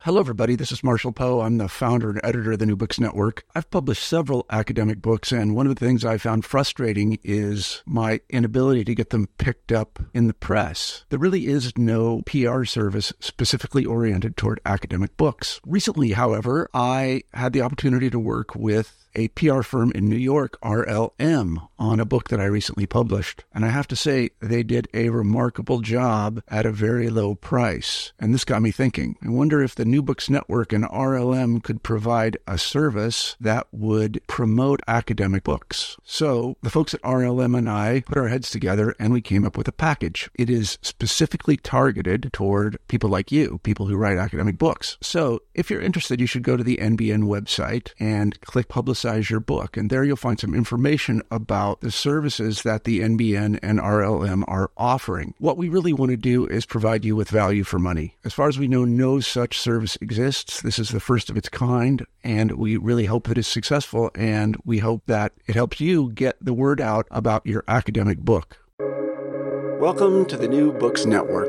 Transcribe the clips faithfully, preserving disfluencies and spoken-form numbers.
Hello, everybody. This is Marshall Poe. I'm the founder and editor of the New Books Network. I've published several academic books, and one of the things I found frustrating is my inability to get them picked up in the press. There really is no P R service specifically oriented toward academic books. Recently, however, I had the opportunity to work with a P R firm in New York, R L M, on a book that I recently published. And I have to say, they did a remarkable job at a very low price. And this got me thinking. I wonder if the New Books Network and R L M could provide a service that would promote academic books. So the folks at R L M and I put our heads together and we came up with a package. It is specifically targeted toward people like you, people who write academic books. So if you're interested, you should go to the N B N website and click Publicize your book. And there you'll find some information about the services that the N B N and R L M are offering. What we really want to do is provide you with value for money. As far as we know, no such service exists. This is the first of its kind, and we really hope that it's successful, and we hope that it helps you get the word out about your academic book. Welcome to the New Books Network.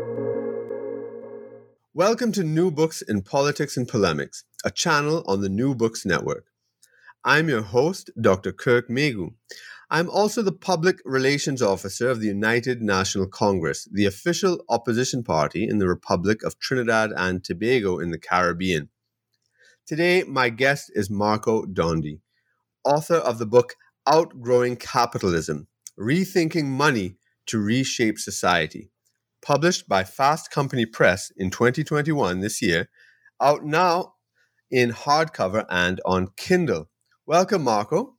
Welcome to New Books in Politics and Polemics, a channel on the New Books Network. I'm your host, Doctor Kirk Megu. I'm also the Public Relations Officer of the United National Congress, the official opposition party in the Republic of Trinidad and Tobago in the Caribbean. Today, my guest is Marco Dondi, author of the book Outgrowing Capitalism, Rethinking Money to Reshape Society, published by Fast Company Press in twenty twenty-one, this year, out now in hardcover and on Kindle. Welcome, Marco.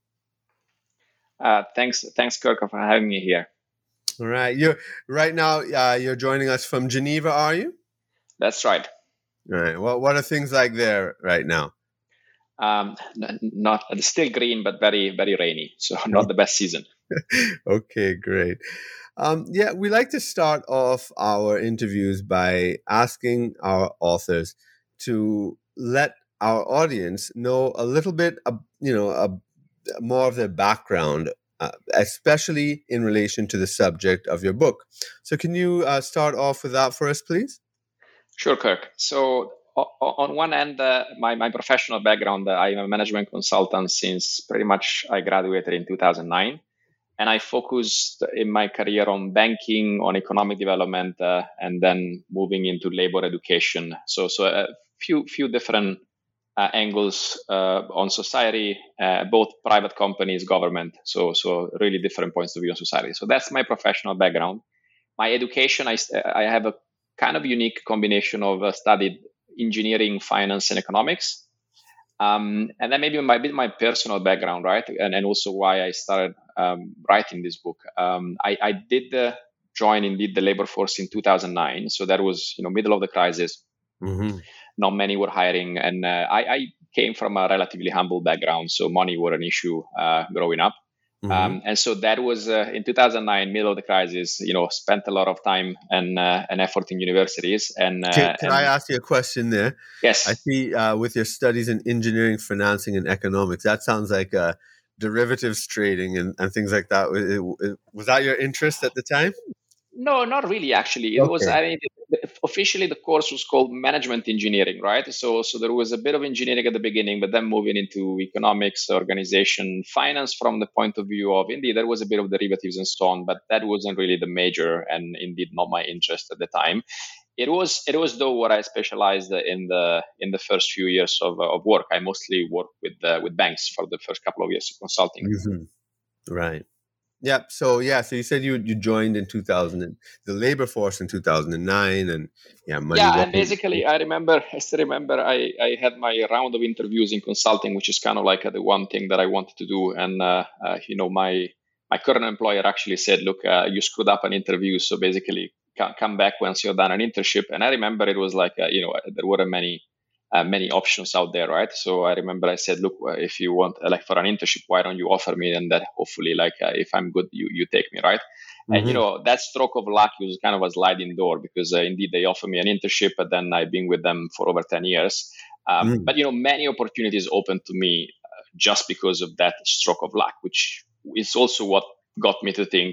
Uh, thanks, thanks, Kirk, for having me here. All right, you're right now. Uh, you're joining us from Geneva, are you? That's right. All right. Well, what are things like there right now? Um, not it's still green, but very, very rainy. So not the best season. Okay, great. Um, yeah, we like to start off our interviews by asking our authors to let our audience know a little bit, uh, you know, uh, more of their background, uh, especially in relation to the subject of your book. So can you uh, start off with that for us, please? Sure, Kirk. So o- on one end, uh, my, my professional background, uh, I'm a management consultant since pretty much I graduated in two thousand nine. And I focused in my career on banking, on economic development, uh, and then moving into labor education. So, so a few few different uh, angles uh, on society, uh, both private companies, government. So, so really different points of view on society. So that's my professional background. My education, I I have a kind of unique combination of uh, studied engineering, finance, and economics. Um, and then maybe my bit my personal background, right, and and also why I started um, writing this book. Um, I, I did uh, join indeed the labor force in two thousand nine, so that was you know middle of the crisis. Mm-hmm. Not many were hiring, and uh, I, I came from a relatively humble background, so money were an issue uh, growing up. Mm-hmm. Um, and so that was uh, in two thousand nine, middle of the crisis. You know, spent a lot of time and uh, and effort in universities. And uh, can, can and, I ask you a question there? Yes. I see uh, with your studies in engineering, financing, and economics, that sounds like uh, derivatives trading and, and things like that. Was, was that your interest at the time? No, not really. Actually, it okay. was. I mean, officially the course was called management engineering, right? So, so there was a bit of engineering at the beginning, but then moving into economics, organization, finance from the point of view of indeed there was a bit of derivatives and so on, but that wasn't really the major, and indeed not my interest at the time. It was. It was though what I specialized in the in the first few years of of work. I mostly worked with uh, with banks for the first couple of years of consulting. Mm-hmm. Right. Yeah. So yeah. So you said you you joined in two thousand, the labor force in two thousand nine, and yeah, money yeah. And basically, I remember. I still remember. I I had my round of interviews in consulting, which is kind of like uh, the one thing that I wanted to do. And uh, uh, you know, my my current employer actually said, "Look, uh, you screwed up an interview, so basically come back once you're done an internship." And I remember it was like uh, you know there weren't many. Uh, many options out there, right? So I remember I said, look, uh, if you want, uh, like for an internship, why don't you offer me? And that hopefully, like, uh, if I'm good, you you take me, right? Mm-hmm. And, you know, that stroke of luck was kind of a sliding door because uh, indeed they offered me an internship, but then I've been with them for over ten years. Um, mm. But, you know, many opportunities opened to me uh, just because of that stroke of luck, which is also what got me to think,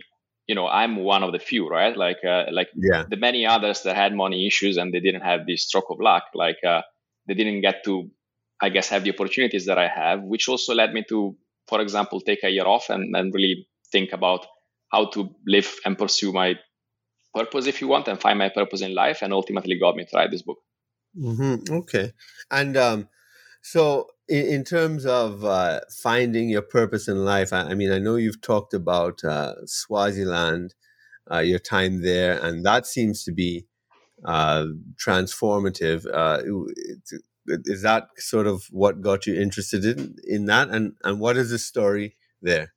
you know, I'm one of the few, right? Like, uh, like Yeah. the many others that had money issues and they didn't have this stroke of luck. Like, uh, they didn't get to, I guess, have the opportunities that I have, which also led me to, for example, take a year off and, and really think about how to live and pursue my purpose, if you want, and find my purpose in life, and ultimately got me to write this book. Mm-hmm. Okay. And um, so, in, in terms of uh, finding your purpose in life, I, I mean, I know you've talked about uh, Swaziland, uh, your time there, and that seems to be uh, transformative. Uh, it- is that sort of what got you interested in in that? And and what is the story there?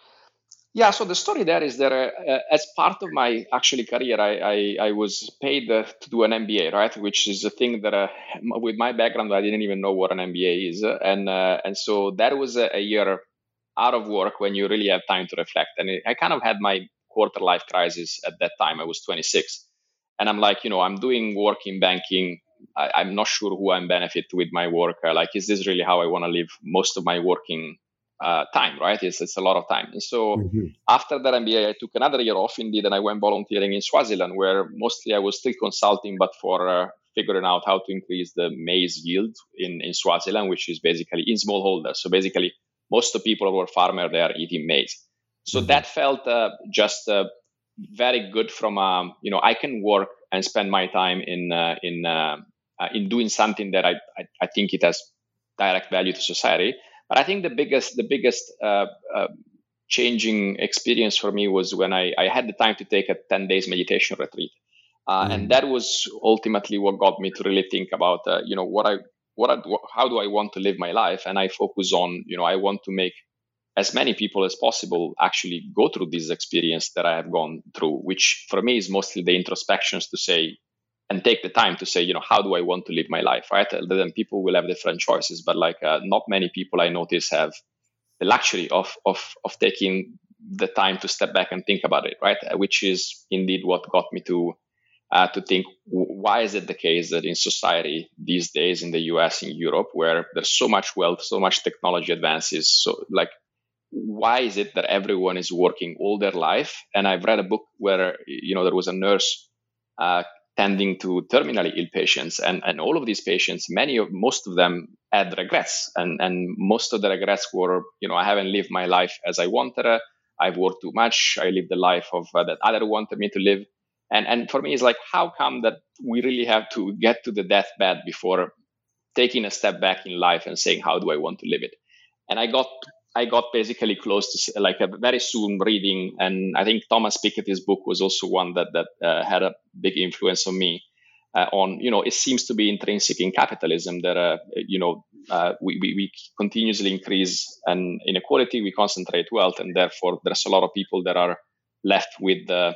Yeah, so the story there is that uh, uh, as part of my actually career, I I, I was paid uh, to do an M B A, right? Which is a thing that uh, m- with my background, I didn't even know what an M B A is, uh, and uh, and so that was a, a year out of work when you really have time to reflect. And it, I kind of had my quarter life crisis at that time. I was twenty-six, and I'm like, you know, I'm doing work in banking. I, I'm not sure who I'm benefit with my work. Uh, like, is this really how I want to live most of my working uh, time? Right? It's it's a lot of time, and so Mm-hmm. after that M B A, I took another year off indeed, and I went volunteering in Swaziland, where mostly I was still consulting, but for uh, figuring out how to increase the maize yield in, in Swaziland, which is basically in smallholders. So basically, most of the people who are farmers, they are eating maize. So Mm-hmm. that felt uh, just uh, very good from, um, you know, I can work and spend my time in uh, in uh, uh, in doing something that I, I, I think it has direct value to society. But I think the biggest the biggest uh, uh, changing experience for me was when I, I had the time to take a ten days meditation retreat. Uh, and that was ultimately what got me to really think about, uh, you know, what I, what I, how do I want to live my life? And I focus on, you know, I want to make as many people as possible actually go through this experience that I have gone through, which for me is mostly the introspections to say, and take the time to say, you know, how do I want to live my life, right? Then people will have different choices, but like uh, not many people I notice have the luxury of of of taking the time to step back and think about it, right? Which is indeed what got me to uh, to think, why is it the case that in society these days in the U S, in Europe, where there's so much wealth, so much technology advances, so like, why is it that everyone is working all their life? And I've read a book where, you know, there was a nurse uh, tending to terminally ill patients, and, and all of these patients, many of most of them had regrets, and and most of the regrets were, you know, I haven't lived my life as I wanted. Uh, I've worked too much. I lived the life of uh, that other wanted me to live. And and for me, it's like, how come that we really have to get to the deathbed before taking a step back in life and saying, how do I want to live it? And I got I got basically close to like a very soon reading, and I think Thomas Piketty's book was also one that that uh, had a big influence on me. Uh, on, you know, it seems to be intrinsic in capitalism that uh, you know uh, we, we we continuously increase an inequality, we concentrate wealth, and therefore there's a lot of people that are left with the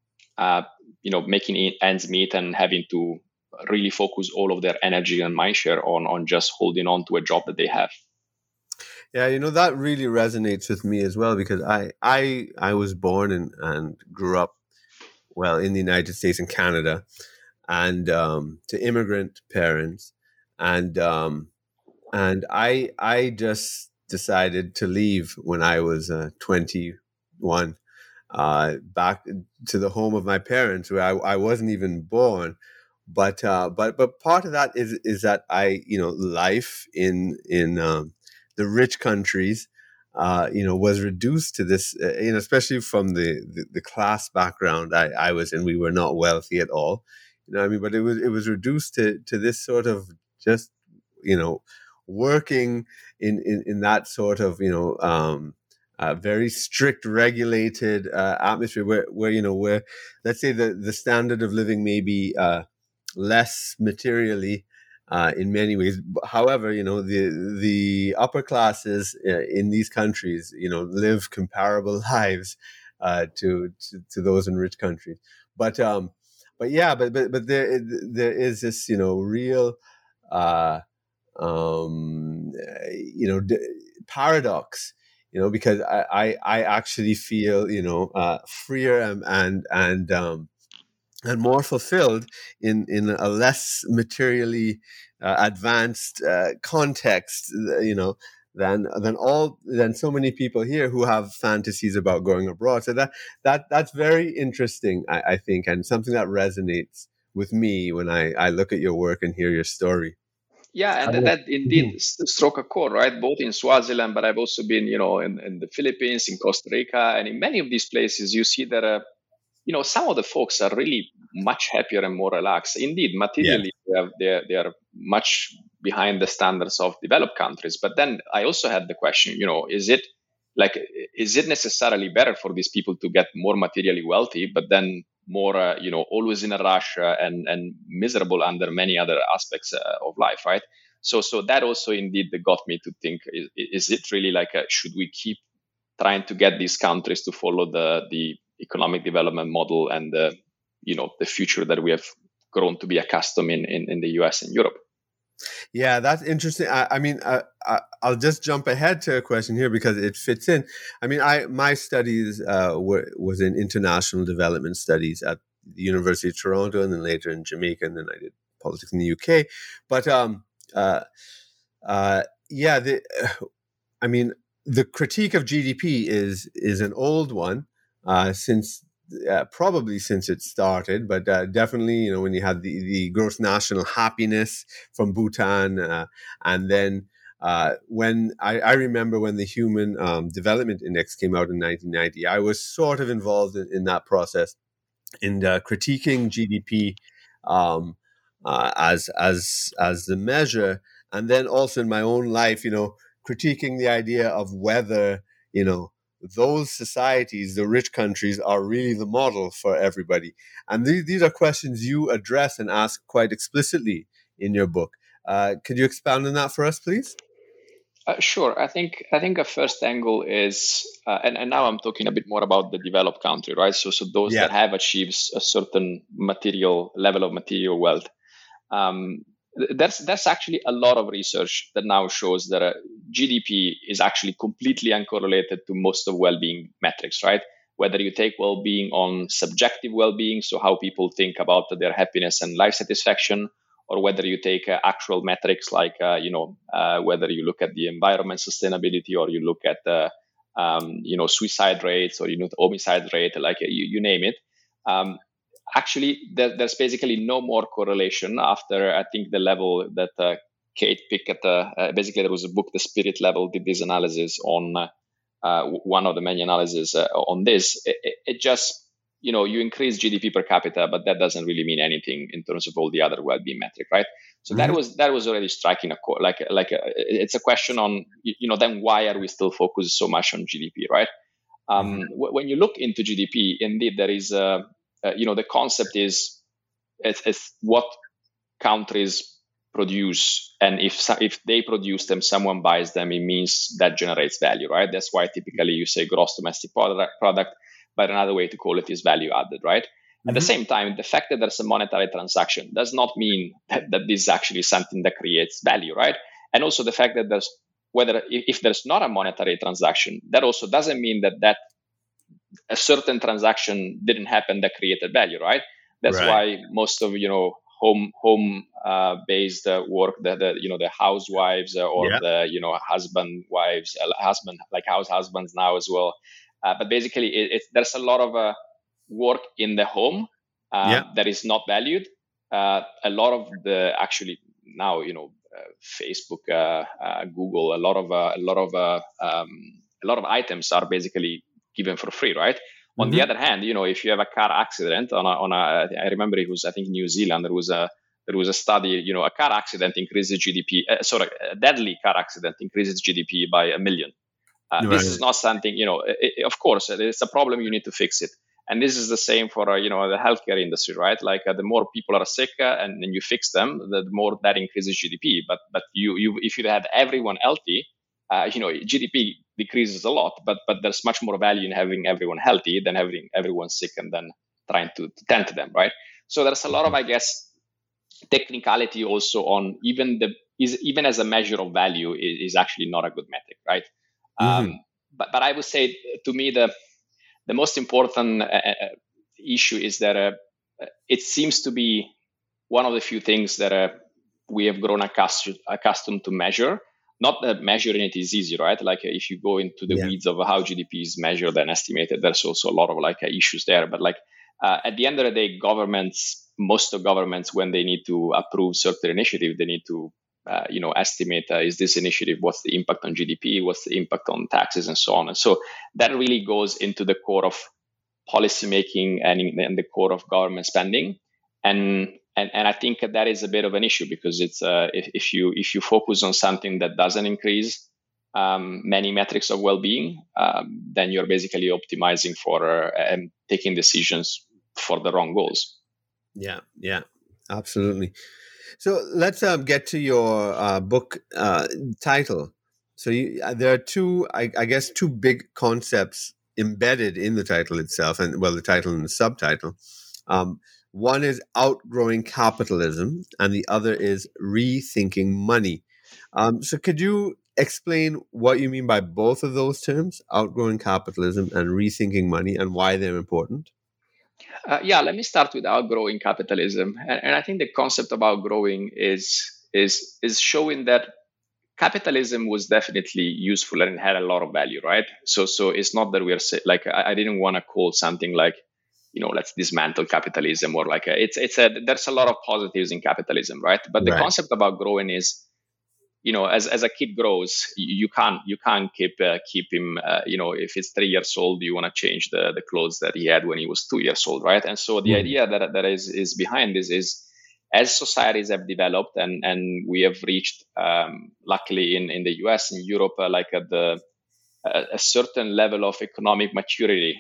uh, you know making ends meet and having to really focus all of their energy and mindshare on on just holding on to a job that they have. Yeah, you know, that really resonates with me as well, because I I I was born and and grew up, well, in the United States and Canada, and um, to immigrant parents, and um, and I I just decided to leave when I was uh, twenty-one, uh, back to the home of my parents, where I, I wasn't even born. But uh, but but part of that is is that I, you know, life in in um, the rich countries, uh, you know, was reduced to this, uh, you know, especially from the, the, the class background I, I was in. We were not wealthy at all, you know what I mean? But it was it was reduced to to this sort of just, you know, working in in, in that sort of, you know, um, uh, very strict regulated uh, atmosphere, where where you know, where, let's say, the the standard of living may be uh, less materially, uh, in many ways. However, you know, the the upper classes uh, in these countries, you know, live comparable lives uh, to, to to those in rich countries. But um, but yeah, but but but there there is this, you know, real uh, um, you know, d- paradox. You know, because I, I, I actually feel, you know, uh, freer and and and um, and more fulfilled in in a less materially uh, advanced uh, context, uh, you know, than than all than so many people here who have fantasies about going abroad. So that that that's very interesting, I, I think, and something that resonates with me when I, I look at your work and hear your story. Yeah, and that, that indeed struck a chord, right? Both in Swaziland, but I've also been, you know, in, in the Philippines, in Costa Rica, and in many of these places, you see that, uh, you know, some of the folks are really much happier and more relaxed. Indeed, materially, yeah. they, have, they, are, they are much behind the standards of developed countries. But then I also had the question, you know, is it like, is it necessarily better for these people to get more materially wealthy, but then more, uh, you know, always in a rush uh, and and miserable under many other aspects uh, of life, right? So, so that also indeed got me to think: is, is it really like, a, should we keep trying to get these countries to follow the the economic development model and the, you know, the future that we have grown to be accustomed in in, in the U S and Europe? Yeah, that's interesting. I, I mean, I, I, I'll just jump ahead to a question here because it fits in. I mean, I my studies uh, were was in international development studies at the University of Toronto, and then later in Jamaica, and then I did politics in the U K. But um, uh, uh, yeah, the, I mean, the critique of G D P is is an old one uh, since. Uh, probably since it started, but uh, definitely, you know, when you had the, the gross national happiness from Bhutan, uh, and then uh, when I, I remember when the Human um, Development Index came out in nineteen ninety, I was sort of involved in, in that process in uh, critiquing G D P um, uh, as as as the measure, and then also in my own life, you know, critiquing the idea of whether, you know, those societies, the rich countries, are really the model for everybody. And these, these are questions you address and ask quite explicitly in your book. Uh, could you expound on that for us, please? Uh, sure. I think I think a first angle is, uh, and, and now I'm talking a bit more about the developed country, right? So so those yeah. that have achieved a certain material level of material wealth. Um, There's there's actually a lot of research that now shows that uh, G D P is actually completely uncorrelated to most of well-being metrics, right? Whether you take well-being on subjective well-being, so how people think about their happiness and life satisfaction, or whether you take uh, actual metrics like, uh, you know, uh, whether you look at the environment sustainability, or you look at, uh, um, you know, suicide rates, or, you know, the homicide rate, like uh, you, you name it. Um, Actually, there, there's basically no more correlation after, I think, the level that uh, Kate Pickett, uh, uh, basically there was a book, The Spirit Level, did this analysis on uh, uh, one of the many analyses uh, on this. It, it just, you know, you increase G D P per capita, but that doesn't really mean anything in terms of all the other well-being metric, right? So mm-hmm. that was that was already striking a core. Like like a, it's a question on, you know, then why are we still focused so much on G D P, right? Um, mm-hmm. w- when you look into G D P, indeed there is a Uh, you know, the concept is it's, it's what countries produce, and if if they produce them, someone buys them, it means that generates value, right? That's why typically you say gross domestic product, product but another way to call it is value added, right? Mm-hmm. At the same time, the fact that there's a monetary transaction does not mean that, that this is actually something that creates value, right? And also the fact that there's, whether if there's not a monetary transaction, that also doesn't mean that that a certain transaction didn't happen that created value, right? That's right. Why most of, you know, home home uh, based uh, work, that the, you know, the housewives uh, or yeah. the, you know, husband wives, uh, husband like house husbands now as well. Uh, but basically, it, it, there's a lot of uh, work in the home uh, yeah. that is not valued. Uh, a lot of the actually now, you know, uh, Facebook, uh, uh, Google, a lot of uh, a lot of uh, um, a lot of items are basically given for free, right? Mm-hmm. On the other hand, you know, if you have a car accident on a, on a, I remember it was, I think, New Zealand, there was a, there was a study, you know, a car accident increases G D P, uh, sorry, a deadly car accident increases G D P by a million. Uh, right. This is not something, you know, it, it, of course, it's a problem, you need to fix it. And this is the same for, uh, you know, the healthcare industry, right? Like uh, the more people are sick uh, and then you fix them, the more that increases G D P. But, but you, you, if you had everyone healthy, Uh, you know, G D P decreases a lot, but but there's much more value in having everyone healthy than having everyone sick and then trying to, to tend to them, right? So there's a lot of, I guess, technicality also on even the is even as a measure of value is, is actually not a good metric, right? Mm-hmm. Um, but but I would say to me the the most important uh, issue is that uh, it seems to be one of the few things that uh, we have grown accustomed accustomed to measure. not that measuring it is easy, right? Like if you go into the Yeah. weeds of how G D P is measured and estimated, there's also a lot of like issues there. But like uh, at the end of the day, governments, most of governments, when they need to approve certain initiative, they need to uh, you know estimate uh, is this initiative, what's the impact on G D P, what's the impact on taxes, and so on. And so that really goes into the core of policymaking and in the core of government spending. And And, and I think that is a bit of an issue because it's uh, if, if you if you focus on something that doesn't increase um, many metrics of well-being, um, then you're basically optimizing for uh, and taking decisions for the wrong goals. Yeah, yeah, absolutely. So let's uh, get to your uh, book uh, title. So you, uh, there are two, I, I guess, two big concepts embedded in the title itself, and well, the title and the subtitle. Um, One is outgrowing capitalism, and the other is rethinking money. Um, so, could you explain what you mean by both of those terms, outgrowing capitalism and rethinking money, and why they're important? Uh, yeah, let me start with outgrowing capitalism, and, and I think the concept of outgrowing is is is showing that capitalism was definitely useful and it had a lot of value, right? So, so it's not that we are like I, I didn't want to call something like, you know, let's dismantle capitalism or like a, it's it's a there's a lot of positives in capitalism, right? But the Right. concept about growing is, you know, as as a kid grows, you, you can't you can't keep uh, keep him, uh, you know, if it's three years old, you want to change the the clothes that he had when he was two years old, right? And so the Mhm. idea that that is is behind this is, as societies have developed and and we have reached, um, luckily in in the U S and Europe, uh, like at the a, a certain level of economic maturity.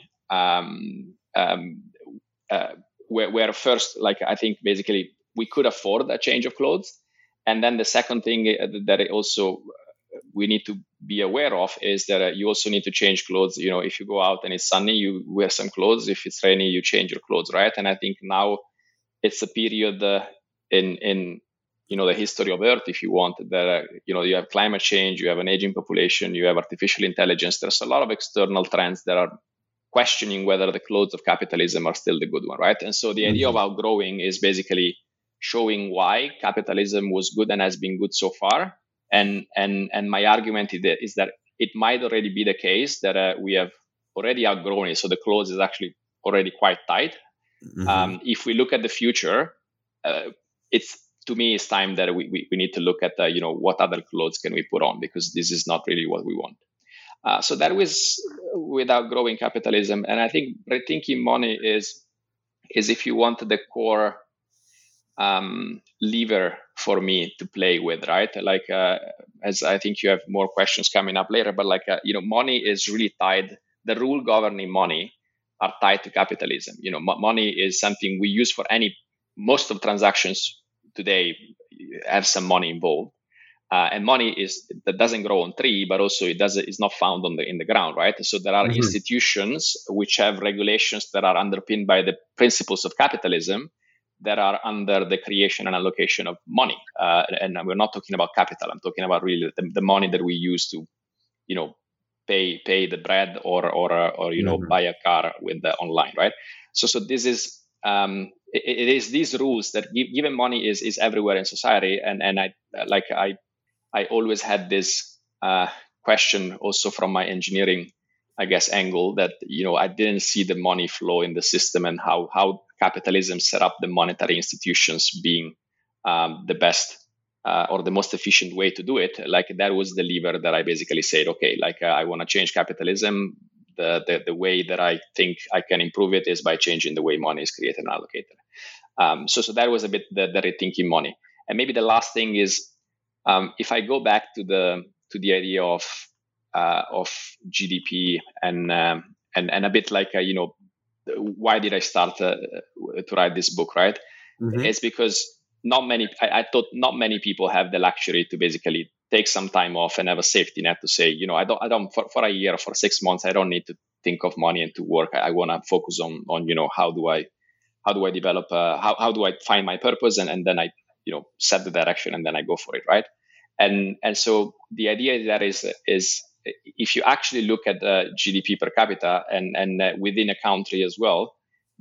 Um, um, uh, where, where first, like I think basically we could afford a change of clothes, and then the second thing that it also we need to be aware of is that uh, you also need to change clothes. You know, if you go out and it's sunny, you wear some clothes. If it's rainy, you change your clothes, right? And I think now it's a period uh, in in you know the history of Earth, if you want, that uh, you know you have climate change, you have an aging population, you have artificial intelligence. There's a lot of external trends that are questioning whether the clothes of capitalism are still the good one, right? And so the idea of outgrowing is basically showing why capitalism was good and has been good so far. And and and my argument is that it might already be the case that uh, we have already outgrown it. So the clothes is actually already quite tight. Mhm. Um, if we look at the future, uh, it's to me it's time that we, we, we need to look at uh, you know what other clothes can we put on, because this is not really what we want. Uh, so that was without growing capitalism. And I think rethinking money is, is if you want the core um, lever for me to play with, right? Like, uh, as I think you have more questions coming up later, but like, uh, you know, money is really tied, the rule governing money are tied to capitalism. You know, m- money is something we use for any, most of transactions today have some money involved. Uh, and money is that doesn't grow on tree, but also it does is not found on the in the ground, right? So there are Mhm. institutions which have regulations that are underpinned by the principles of capitalism that are under the creation and allocation of money. Uh, and we're not talking about capital. I'm talking about really the, the money that we use to, you know, pay pay the bread or or or you know Mhm. buy a car with the online, right? So so this is. Um, it, it is these rules that give, given money is is everywhere in society, and and I like I I always had this uh, question also from my engineering, I guess, angle that, you know, I didn't see the money flow in the system and how, how capitalism set up the monetary institutions being um, the best uh, or the most efficient way to do it. Like that was the lever that I basically said, okay, like uh, I want to change capitalism. The, the, the way that I think I can improve it is by changing the way money is created and allocated. Um, so, so that was a bit the, the rethinking money. And maybe the last thing is, um, if I go back to the to the idea of uh, of G D P and um, and and a bit like uh, you know, why did I start uh, to write this book? Right? Mhm. It's because not many. I, I thought not many people have the luxury to basically take some time off and have a safety net to say, you know, I don't, I don't for, for a year or for six months, I don't need to think of money and to work. I, I want to focus on on you know how do I how do I develop uh, how how do I find my purpose, and and then I you know set the direction and then I go for it, right? And and so the idea that is is if you actually look at the G D P per capita and and uh, within a country as well,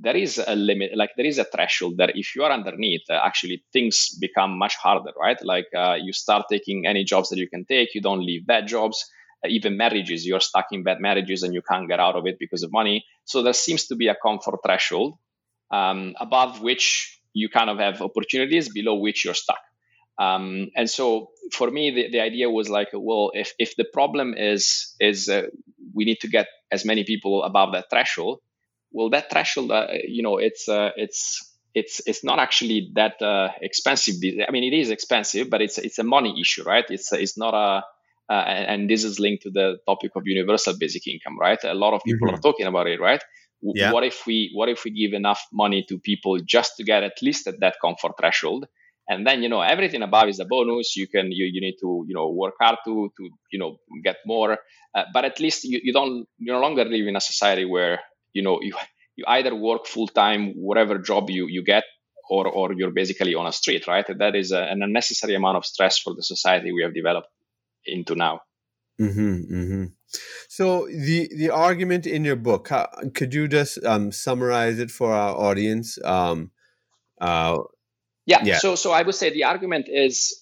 there is a limit, like there is a threshold that if you are underneath, uh, actually things become much harder, right? Like uh, you start taking any jobs that you can take, you don't leave bad jobs, uh, even marriages, you're stuck in bad marriages and you can't get out of it because of money. So there seems to be a comfort threshold um, above which you kind of have opportunities, below which you're stuck. Um, and so for me, the, the idea was like, well, if, if the problem is, is uh, we need to get as many people above that threshold, well, that threshold, uh, you know, it's, uh, it's, it's, it's not actually that uh, expensive. I mean, it is expensive, but it's, it's a money issue, right? It's, it's not a, uh, and this is linked to the topic of universal basic income, right? A lot of people mm-hmm. are talking about it, right? Yeah. What if we, what if we give enough money to people just to get at least at that comfort threshold? And then, you know, everything above is a bonus. You can, you, you need to, you know, work hard to, to, you know, get more. Uh, but at least you, you don't, you no longer live in a society where, you know, you, you either work full time, whatever job you, you get, or, or you're basically on a street, right? That is a, an unnecessary amount of stress for the society we have developed into now. Mm-hmm, mm-hmm. So the, the argument in your book, how, could you just um, summarize it for our audience? Um, uh, Yeah. yeah. So, so I would say the argument is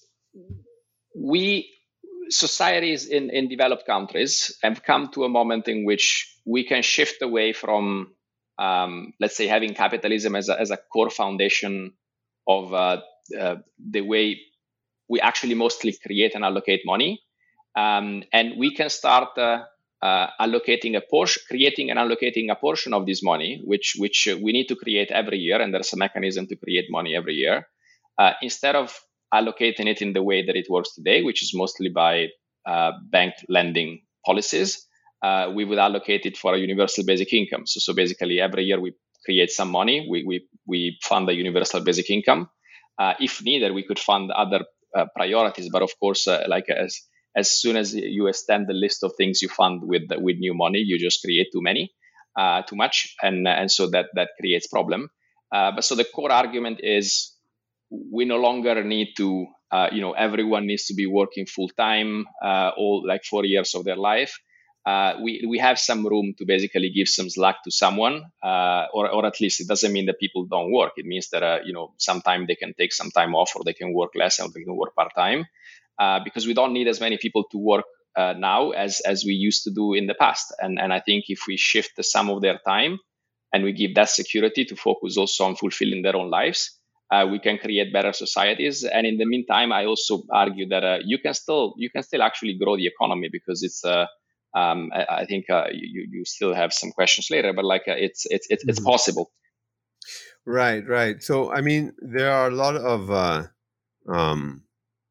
we societies in, in developed countries have come to a moment in which we can shift away from, um, let's say, having capitalism as a, as a core foundation of uh, uh, the way we actually mostly create and allocate money. Um, and we can start uh, uh, allocating a portion, creating and allocating a portion of this money, which which we need to create every year. And there's a mechanism to create money every year. Uh, instead of allocating it in the way that it works today, which is mostly by uh, bank lending policies, uh, we would allocate it for a universal basic income. So, so basically, every year we create some money, we we, we fund a universal basic income. Uh, if needed, we could fund other uh, priorities. But of course, uh, like as as soon as you extend the list of things you fund with with new money, you just create too many, uh, too much, and and so that that creates problem. Uh, but so the core argument is, we no longer need to, uh, you know, everyone needs to be working full time, uh, all like four years of their life. Uh, we we have some room to basically give some slack to someone, uh, or or at least it doesn't mean that people don't work. It means that uh, you know, sometime they can take some time off, or they can work less, or they can work part time, uh, because we don't need as many people to work uh, now as as we used to do in the past. And and I think if we shift the sum of their time, and we give that security to focus also on fulfilling their own lives, Uh, we can create better societies. And in the meantime, I also argue that uh, you can still you can still actually grow the economy, because it's uh, um, I, I think uh, you you still have some questions later, but like uh, it's it's it's, it's mm-hmm. possible. Right, right. So I mean, there are a lot of uh, um,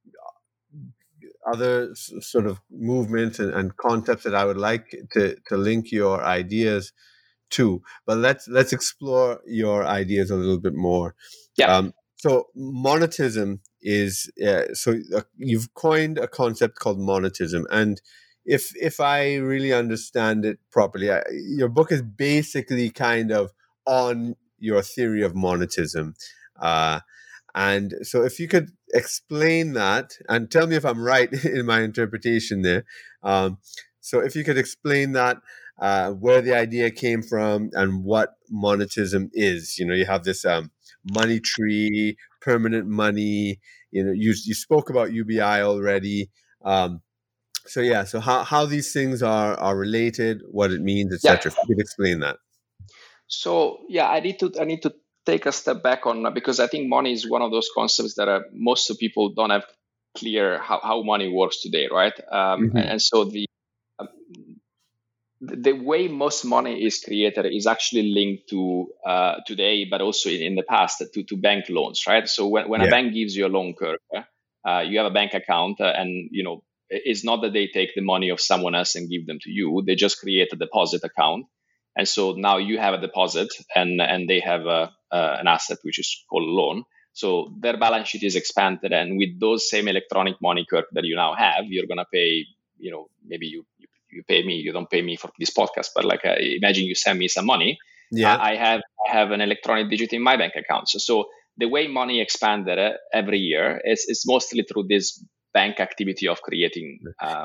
other s- sort of movements and, and concepts that I would like to to link your ideas to, but let's let's explore your ideas a little bit more. Yeah. Um, so monetism is uh, so uh, you've coined a concept called monetism, and if if I really understand it properly, I, your book is basically kind of on your theory of monetism. Uh, and so if you could explain that and tell me if I'm right in my interpretation there. Um, so if you could explain that, uh, where the idea came from and what monetism is. You know, you have this um, money tree, permanent money. You know, you you spoke about U B I already. Um, so yeah, so how, how these things are are related, what it means, et cetera. Yeah. If you could explain that. So yeah, I need to I need to take a step back on, because I think money is one of those concepts that are, most of people don't have clear how, how money works today, right? Um, mm-hmm. and, and so the uh, the way most money is created is actually linked to uh, today, but also in, in the past to, to bank loans, right? So when, when yeah. a bank gives you a loan, Kirk, uh, you have a bank account, uh, and you know, it's not that they take the money of someone else and give them to you. They just create a deposit account. And so now you have a deposit, and, and they have a, uh, an asset, which is called a loan. So their balance sheet is expanded. And with those same electronic money, Kirk, that you now have, you're going to pay, you know, maybe you, you you pay me, you don't pay me for this podcast, but like, uh, imagine you send me some money. Yeah. Uh, I have, I have an electronic digit in my bank account. So, so the way money expanded uh, every year is, is mostly through this bank activity of creating. Um, is,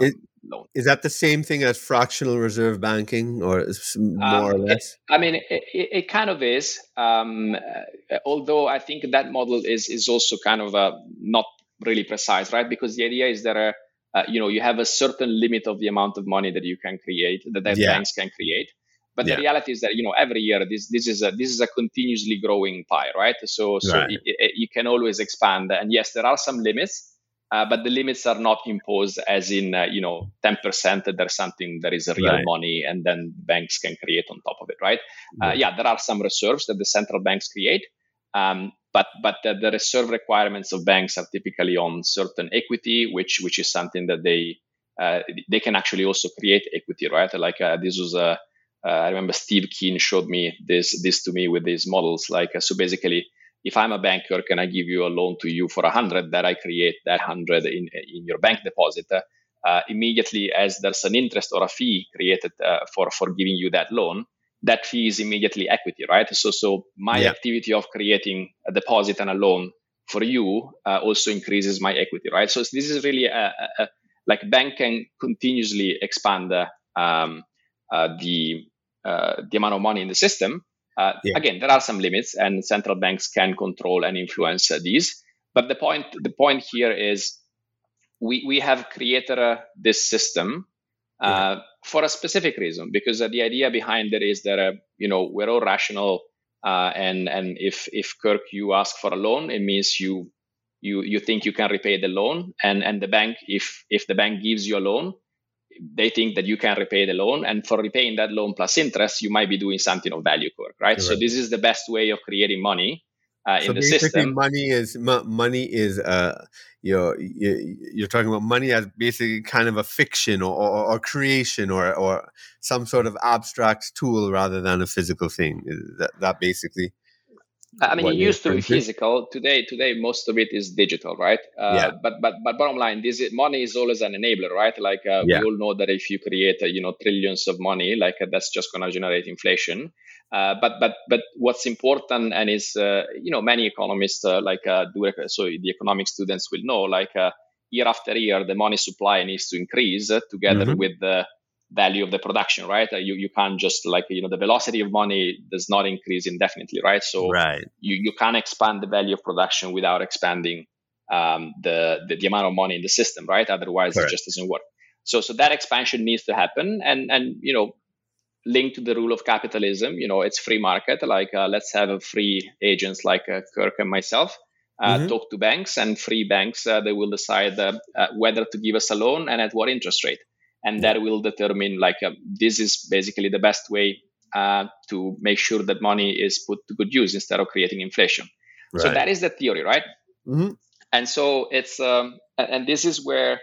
loan. Is that the same thing as fractional reserve banking, or is more Um, or less? It, I mean, it, it, it kind of is. Um, uh, although I think that model is is also kind of uh, not really precise, right? Because the idea is that uh, uh, you know you have a certain limit of the amount of money that you can create, that, that Yeah. banks can create. But Yeah. the reality is that you know every year this this is a this is a continuously growing pie, right? So so Right. it, it, you can always expand, and yes, there are some limits. Uh, but the limits are not imposed as in, uh, you know, ten percent that there's something that is real Right. money and then banks can create on top of it, right? Uh, Yeah. yeah, there are some reserves that the central banks create, um, but but the, the reserve requirements of banks are typically on certain equity, which which is something that they uh, they can actually also create equity, right? Like uh, this was a, uh, I remember Steve Keen showed me this this to me with these models. Like uh, so, basically, if I'm a banker, can I give you a loan to you for a hundred? That I create that hundred in in your bank deposit. Uh, immediately, as there's an interest or a fee created uh, for for giving you that loan, that fee is immediately equity, right? So so my Yeah. activity of creating a deposit and a loan for you uh, also increases my equity, right? So this is really a, a, a like bank can continuously expand uh, um, uh, the uh, the amount of money in the system. Uh, Yeah. Again, there are some limits, and central banks can control and influence uh, these. But the point, the point here is, we we have created uh, this system uh, Yeah. for a specific reason, because uh, the idea behind it is that uh, you know we're all rational, uh, and and if if Kirk, you ask for a loan, it means you you you think you can repay the loan, and and the bank, if if the bank gives you a loan, they think that you can repay the loan, and for repaying that loan plus interest, you might be doing something of value, Kirk, right? So Right. this is the best way of creating money uh, So in the basically, system. money is mo- money is uh you know you, you're talking about money as basically kind of a fiction or, or, or creation or or some sort of abstract tool rather than a physical thing. Is that that basically I mean, what it you're used to be referring to? physical. Today, today most of it is digital, right? Uh, Yeah. But but but bottom line, this is, money is always an enabler, right? Like uh, Yeah. we all know that if you create uh, you know trillions of money, like uh, that's just going to generate inflation. Uh, but but but what's important, and is uh, you know many economists uh, like uh, do so the economic students will know, like uh, year after year the money supply needs to increase uh, together Mhm. with the value of the production, right? Uh, you you can't just, like, you know the velocity of money does not increase indefinitely, right? So Right. you you can't expand the value of production without expanding um, the, the the amount of money in the system, right? Otherwise, Correct. it just doesn't work. So so that expansion needs to happen, and and you know linked to the rule of capitalism, you know it's free market. Like uh, let's have a free agents like uh, Kirk and myself. Uh, Mhm. talk to banks, and free banks uh, they will decide uh, uh, whether to give us a loan and at what interest rate, and Yeah. that will determine, like uh, this is basically the best way uh, to make sure that money is put to good use instead of creating inflation. So Right. that is the theory, right? Mhm. And so it's um, and, and this is where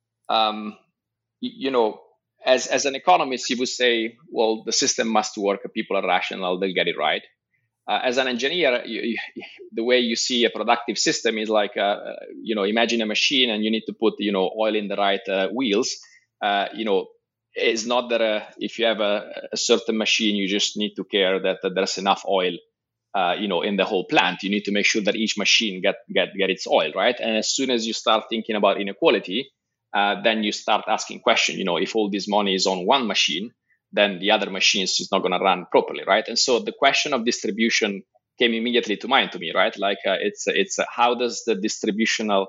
um, y- you know as as an economist you would say, well, the system must work, people are rational, they'll get it right. Uh, as an engineer, you, you, the way you see a productive system is like, uh, uh, you know, imagine a machine and you need to put, you know, oil in the right uh, wheels. Uh, you know, it's not that uh, if you have a, a certain machine, you just need to care that, that there's enough oil, uh, you know, in the whole plant. You need to make sure that each machine get get get its oil, right? And as soon as you start thinking about inequality, uh, then you start asking question. You know, if all this money is on one machine, then the other machines is not going to run properly, right? And so the question of distribution came immediately to mind to me, right? Like uh, it's it's uh, how does the distributional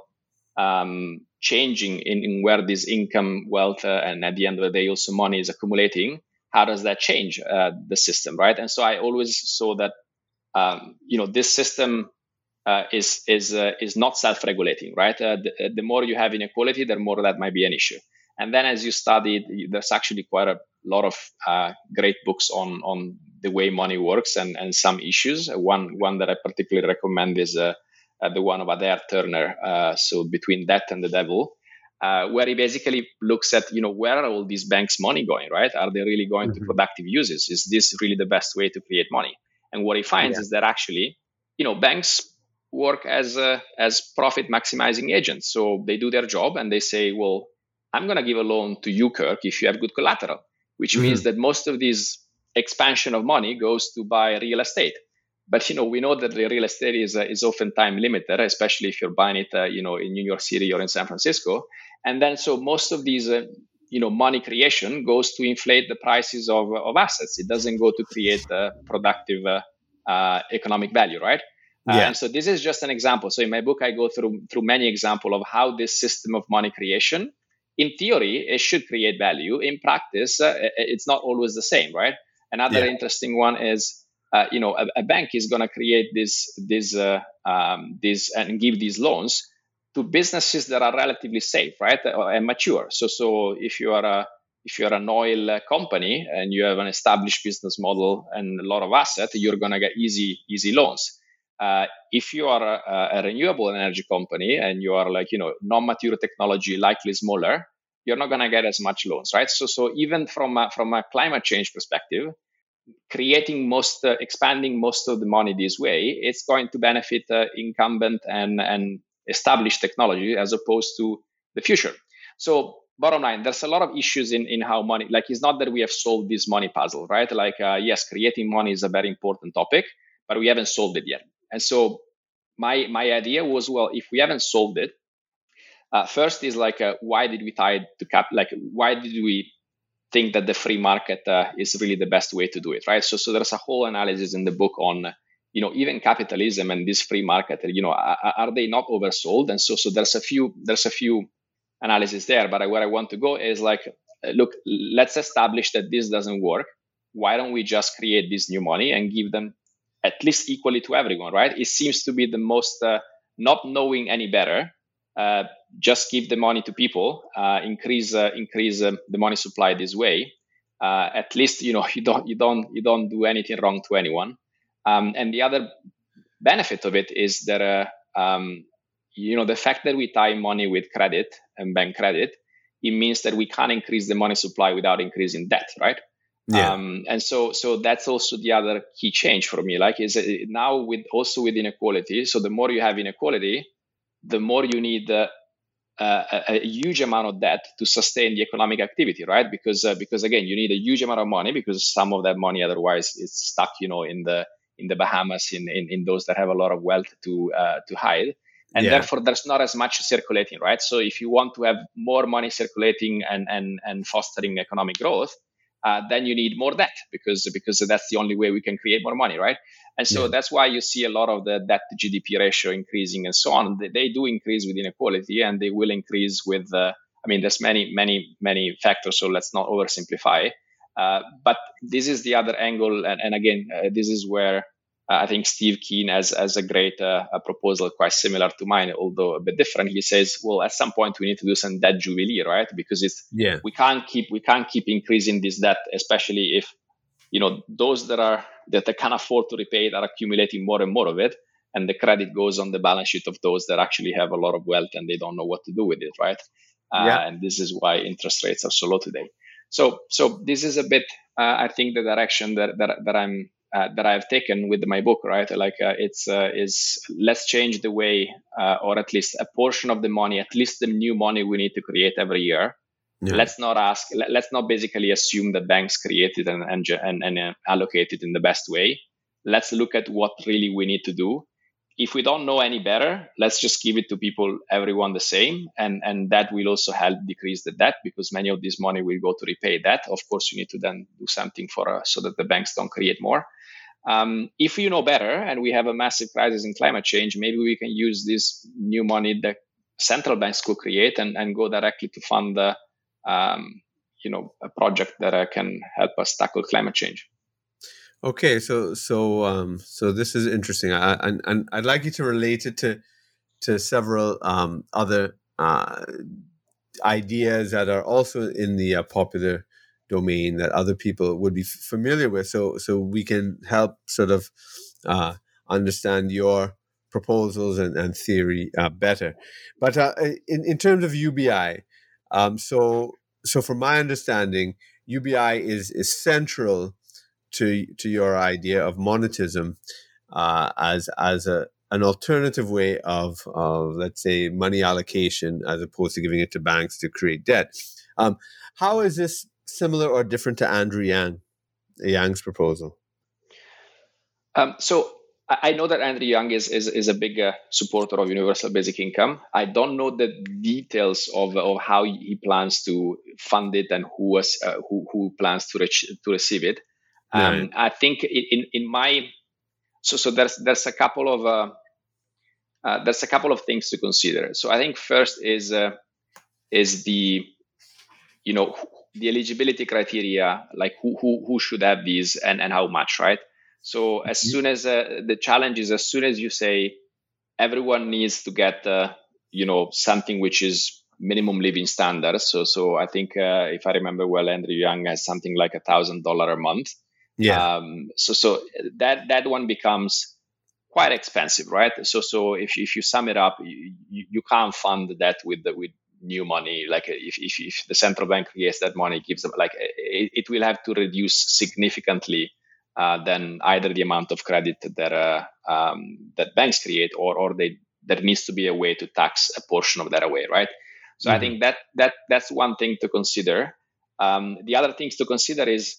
um, changing in, in where this income, wealth, uh, and at the end of the day also money is accumulating, how does that change uh, the system, right? And so I always saw that um, you know this system uh, is is uh, is not self-regulating, right? Uh, the, the more you have inequality, the more that might be an issue. And then as you studied, there's actually quite a lot of uh, great books on on the way money works and and some issues. One one that I particularly recommend is uh, uh, the one of Adair Turner. Uh, so Between Debt and the Devil. Uh, where he basically looks at, you know, where are all these banks' money going, right? Are they really going to Mhm. productive uses? Is this really the best way to create money? And what he finds Yeah. is that actually, you know, banks work as uh, as profit maximizing agents. So they do their job and they say, well, I'm going to give a loan to you, Kirk, if you have good collateral, which Mhm. means that most of this expansion of money goes to buy real estate. But you know, we know that the real estate is uh, is often time limited, especially if you're buying it, uh, you know, in New York City or in San Francisco. And then so most of these, uh, you know, money creation goes to inflate the prices of, of assets. It doesn't go to create uh, productive uh, uh, economic value, right? Uh, Yeah. and so this is just an example. So in my book, I go through through many examples of how this system of money creation, in theory, it should create value. In practice, uh, it's not always the same, right? Another Yeah. interesting one is, uh, you know, a, a bank is going to create this, this, uh, um, this, and give these loans to businesses that are relatively safe, right, and mature. So, so if you are a if you are an oil company and you have an established business model and a lot of assets, you're going to get easy, easy loans. Uh, if you are a, a renewable energy company and you are like, you know, non-mature technology, likely smaller, you're not going to get as much loans, right? So, so even from a, from a climate change perspective, creating most, uh, expanding most of the money this way, it's going to benefit uh, incumbent and, and established technology as opposed to the future. So bottom line, there's a lot of issues in, in how money, like it's not that we have solved this money puzzle, right? Like, uh, yes, creating money is a very important topic, but we haven't solved it yet. And so my my idea was, well, if we haven't solved it, uh, first is like, uh, why did we tie it to cap? Like, why did we think that the free market uh, is really the best way to do it, right? So, so there's a whole analysis in the book on, you know, even capitalism and this free market. You know, are, are they not oversold? And so, so there's a few there's a few analysis there. But where I want to go is like, look, let's establish that this doesn't work. Why don't we just create this new money and give them at least equally to everyone, right? It seems to be the most, uh, not knowing any better, uh, just give the money to people, uh, increase uh, increase uh, the money supply this way. Uh, at least, you know, you don't you don't you don't do anything wrong to anyone. Um, and the other benefit of it is that uh, um, you know, the fact that we tie money with credit and bank credit, it means that we can't increase the money supply without increasing debt, right? Yeah. Um, and so, so that's also the other key change for me. Like, is it now with also with inequality. So the more you have inequality, the more you need uh, a, a huge amount of debt to sustain the economic activity, right? Because uh, because again, you need a huge amount of money because some of that money otherwise is stuck, you know, in the in the Bahamas, in in, in those that have a lot of wealth to uh, to hide. And Yeah. therefore, there's not as much circulating, right? So if you want to have more money circulating and and and fostering economic growth, uh, then you need more debt because because that's the only way we can create more money, right? And so Yeah. that's why you see a lot of the debt to G D P ratio increasing and so on. They, they do increase with inequality, and they will increase with. Uh, I mean, there's many, many, many factors. So let's not oversimplify. Uh, but this is the other angle, and, and again, uh, this is where. Uh, I think Steve Keen has, has a great uh, a proposal quite similar to mine, although a bit different. He says, well, at some point we need to do some debt jubilee, right? Because it's Yeah. we can't keep we can't keep increasing this debt, especially if you know those that are that can afford to repay it are accumulating more and more of it, and the credit goes on the balance sheet of those that actually have a lot of wealth and they don't know what to do with it, right? Yeah. Uh, and this is why interest rates are so low today. So so this is a bit, uh, I think, the direction that that, that I'm. Uh, that I've taken with my book, right? Like uh, it's uh, is let's change the way, uh, or at least a portion of the money, at least the new money we need to create every year. Yeah. Let's not ask. Let, let's not basically assume that banks create it and and and, and uh, allocate it in the best way. Let's look at what really we need to do. If we don't know any better, let's just give it to people, everyone the same, and and that will also help decrease the debt because many of this money will go to repay debt. Of course, you need to then do something for uh, so that the banks don't create more. Um, if you know better and we have a massive crisis in climate change, maybe we can use this new money that central banks could create and, and go directly to fund the, um, you know, a project that uh, can help us tackle climate change. Okay, so so um, so this is interesting, I, and and I'd like you to relate it to to several um, other uh, ideas that are also in the uh, popular domain that other people would be f- familiar with. So so we can help sort of uh, understand your proposals and, and theory uh, better. But uh, in in terms of U B I, um, so so from my understanding, U B I is is central to to your idea of monetism uh, as as a an alternative way of of let's say money allocation as opposed to giving it to banks to create debt. Um, how is this similar or different to Andrew Yang Yang's proposal? Um, so I know that Andrew Yang is is, is a big uh, supporter of universal basic income. I don't know the details of, of how he plans to fund it and who was uh, who who plans to reach, to receive it. Um, Right. I think in in my so so there's there's a couple of uh, uh, there's a couple of things to consider. So I think first is uh, is the you know the eligibility criteria, like who who who should have these and and how much, right? So as soon as uh, the challenge is, as soon as you say everyone needs to get uh, you know something which is minimum living standards. So so I think uh, if I remember well, Andrew Yang has something like a thousand dollar a month. Yeah. Um, so so that that one becomes quite expensive, right? So so if if you sum it up, you, you can't fund that with the, with new money. Like if, if if the central bank creates that money, gives them like it, it will have to reduce significantly uh, than either the amount of credit that uh, um, that banks create, or or they there needs to be a way to tax a portion of that away, right? So mm-hmm. I think that that that's one thing to consider. Um, the other things to consider is,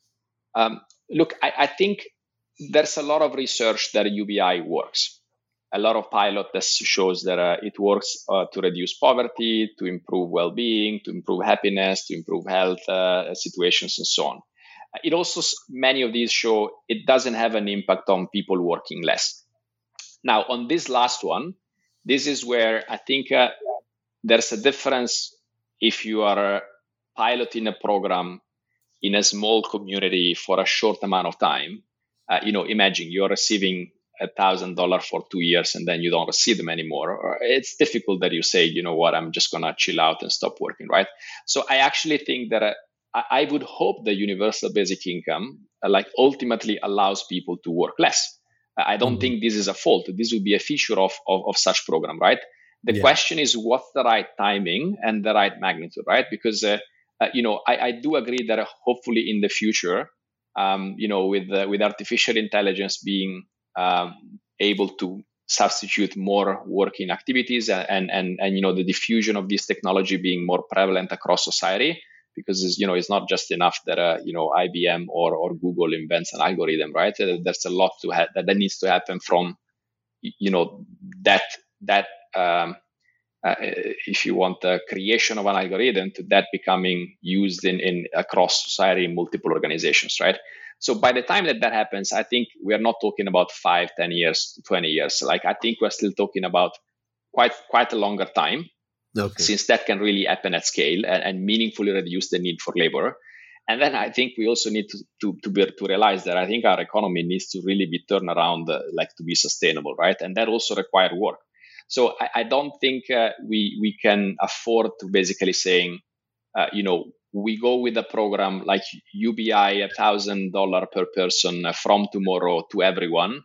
um, look, I, I think there's a lot of research that U B I works. A lot of pilot that shows that uh, it works uh, to reduce poverty, to improve well-being, to improve happiness, to improve health uh, situations, and so on. It also, many of these show it doesn't have an impact on people working less. Now, on this last one, this is where I think uh, there's a difference if you are piloting a program in a small community for a short amount of time. Uh, you know, imagine you're receiving a thousand dollars for two years and then you don't receive them anymore. It's difficult that you say, you know what, I'm just going to chill out and stop working, right? So I actually think that uh, I would hope the universal basic income uh, like ultimately allows people to work less. Uh, I don't mm-hmm. think this is a fault. This would be a feature of, of, of such program, right? The yeah. question is what's the right timing and the right magnitude, right? Because, uh, uh, you know, I, I do agree that uh, hopefully in the future, um, you know, with uh, with artificial intelligence being um, able to substitute more working activities and, and, and, and, you know, the diffusion of this technology being more prevalent across society, because, you know, it's not just enough that, uh, you know, I B M or, or Google invents an algorithm, right? Uh, there's a lot to ha- that, that needs to happen from, you know, that, that, um, uh, if you want the creation of an algorithm to that becoming used in, in across society in multiple organizations, right? So by the time that that happens, I think we are not talking about five, ten years, twenty years. Like I think we're still talking about quite, quite a longer time. Okay. Since that can really happen at scale and, and meaningfully reduce the need for labor. And then I think we also need to to to, be, to realize that I think our economy needs to really be turned around, uh, like to be sustainable, right? And that also requires work. So I, I don't think uh, we we can afford to basically saying, uh, you know, we go with a program like U B I, a thousand dollar per person uh, from tomorrow to everyone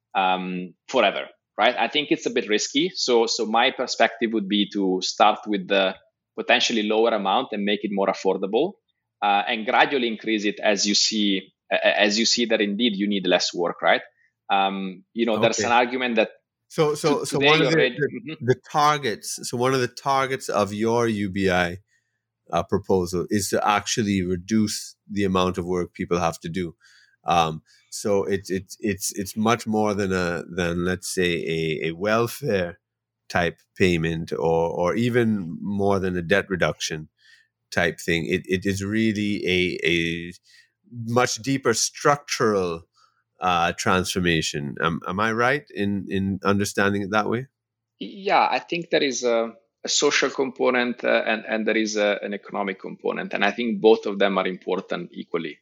um, forever. Right, I think it's a bit risky. So, so my perspective would be to start with the potentially lower amount and make it more affordable, uh, and gradually increase it as you see, uh, as you see that indeed you need less work. Right? Um, you know, okay. There's an argument that. So, so, to, so one of the, already, the, mm-hmm. the targets. So, one of the targets of your U B I uh, proposal is to actually reduce the amount of work people have to do. Um, so it's it's it's it's much more than a than let's say a, a welfare type payment, or or even more than a debt reduction type thing. It it is really a a much deeper structural uh, transformation. Am, am I right in in understanding it that way? Yeah, I think there is a, a social component uh, and and there is a, an economic component, and I think both of them are important equally.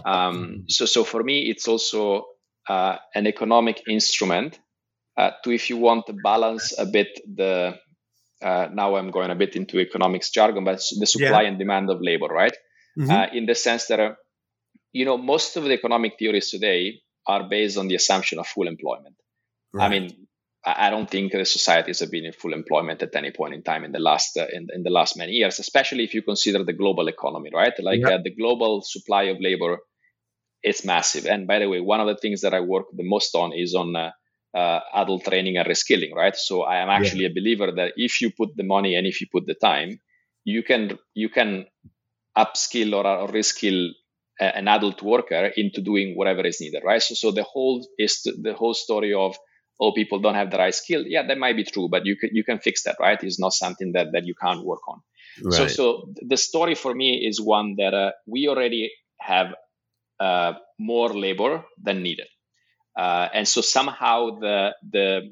Um, so, so for me, it's also uh, an economic instrument uh, to, if you want to balance a bit the, uh, now I'm going a bit into economics jargon, but the supply yeah. and demand of labor, right? Mm-hmm. Uh, in the sense that, uh, you know, most of the economic theories today are based on the assumption of full employment. Right. I mean, I don't think the societies have been in full employment at any point in time in the last uh, in, in the last many years, especially if you consider the global economy, right? Like yep. uh, the global supply of labor is massive. And by the way, one of the things that I work the most on is on uh, uh, adult training and reskilling, right? So I am actually yeah. a believer that if you put the money and if you put the time, you can you can upskill or, or reskill a, an adult worker into doing whatever is needed, right? So, so the whole is the, the whole story of, oh, people don't have the right skill. Yeah, that might be true, but you can you can fix that, right? It's not something that that you can't work on. Right. So, so the story for me is one that uh, we already have uh, more labor than needed, uh, and so somehow the the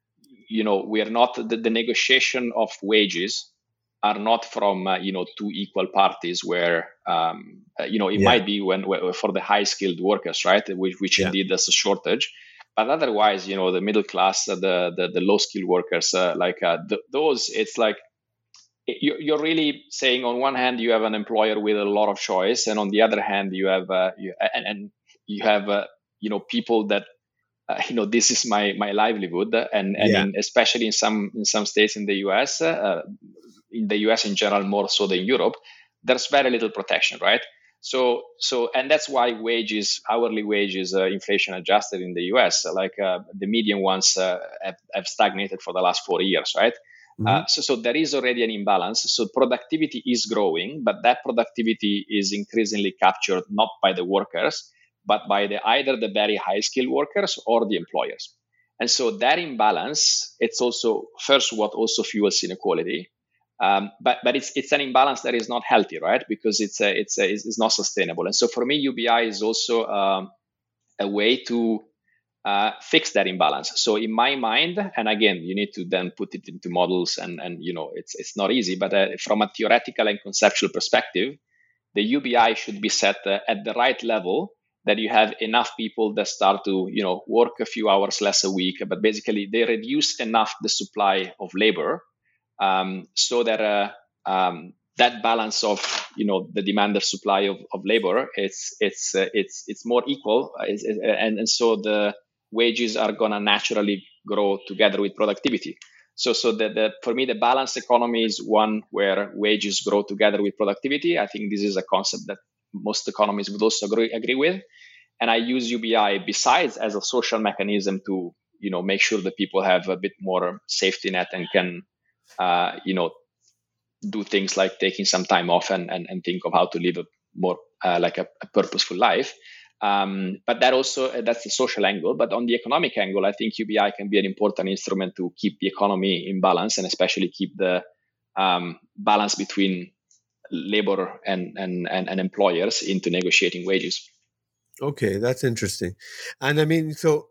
you know we are not the, the negotiation of wages are not from uh, you know two equal parties where um, uh, you know it Yeah. might be when, when for the high skilled workers, right, which, which Yeah. indeed there's a shortage, but otherwise you know the middle class, uh, the, the the low skilled workers, uh, like uh, th- those, it's like you, you're really saying on one hand you have an employer with a lot of choice, and on the other hand you have uh, you, and, and you have uh, you know people that uh, you know this is my my livelihood, and and Yeah. in, especially in some in some states in the U S, uh, in the U S in general more so than Europe, there's very little protection, right? So so and that's why wages, hourly wages, uh, inflation adjusted in the U S, like uh, the median ones uh, have, have stagnated for the last four years, right? Mm-hmm. Uh, so, so there is already an imbalance. So productivity is growing, but that productivity is increasingly captured not by the workers, but by the either the very high skilled workers or the employers. And so that imbalance, it's also first what also fuels inequality. Um, but but it's it's an imbalance that is not healthy, right? Because it's a, it's a, it's not sustainable. And so for me, U B I is also um, a way to uh, fix that imbalance. So in my mind, and again, you need to then put it into models, and and you know it's it's not easy. But uh, from a theoretical and conceptual perspective, the U B I should be set uh, at the right level, that you have enough people that start to you know work a few hours less a week, but basically they reduce enough the supply of labor, um, so that uh, um, that balance of you know the demand and supply of, of labor, it's it's uh, it's it's more equal, it's, it, and and so the wages are gonna naturally grow together with productivity. So so the, the for me the balanced economy is one where wages grow together with productivity. I think this is a concept that most economists would also agree agree with, and I use U B I besides as a social mechanism to you know make sure that people have a bit more safety net and can uh, you know, do things like taking some time off and, and, and think of how to live a more uh, like a, a purposeful life. Um, but that also, that's the social angle. But on the economic angle, I think U B I can be an important instrument to keep the economy in balance, and especially keep the um, balance between labor and, and, and, and employers into negotiating wages. Okay, that's interesting. And I mean, so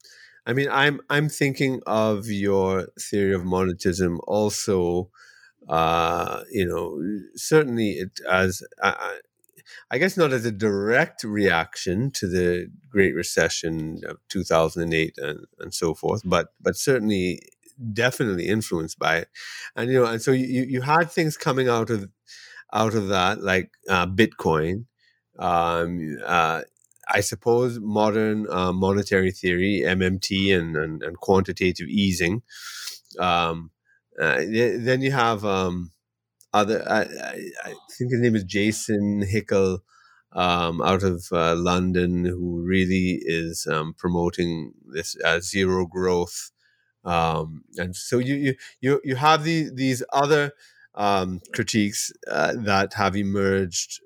I mean, I'm I'm thinking of your theory of monetism also. Uh, you know, certainly it as I, I guess not as a direct reaction to the Great Recession of two thousand eight and, and so forth, but but certainly definitely influenced by it. And you know, and so you you had things coming out of out of that like uh, Bitcoin. Um, uh, I suppose modern uh, monetary theory, M M T, and, and, and quantitative easing. Um, uh, then you have um, other. I, I, I think his name is Jason Hickel, um, out of uh, London, who really is um, promoting this uh, zero growth. Um, and so you you you you have these these other um, critiques uh, that have emerged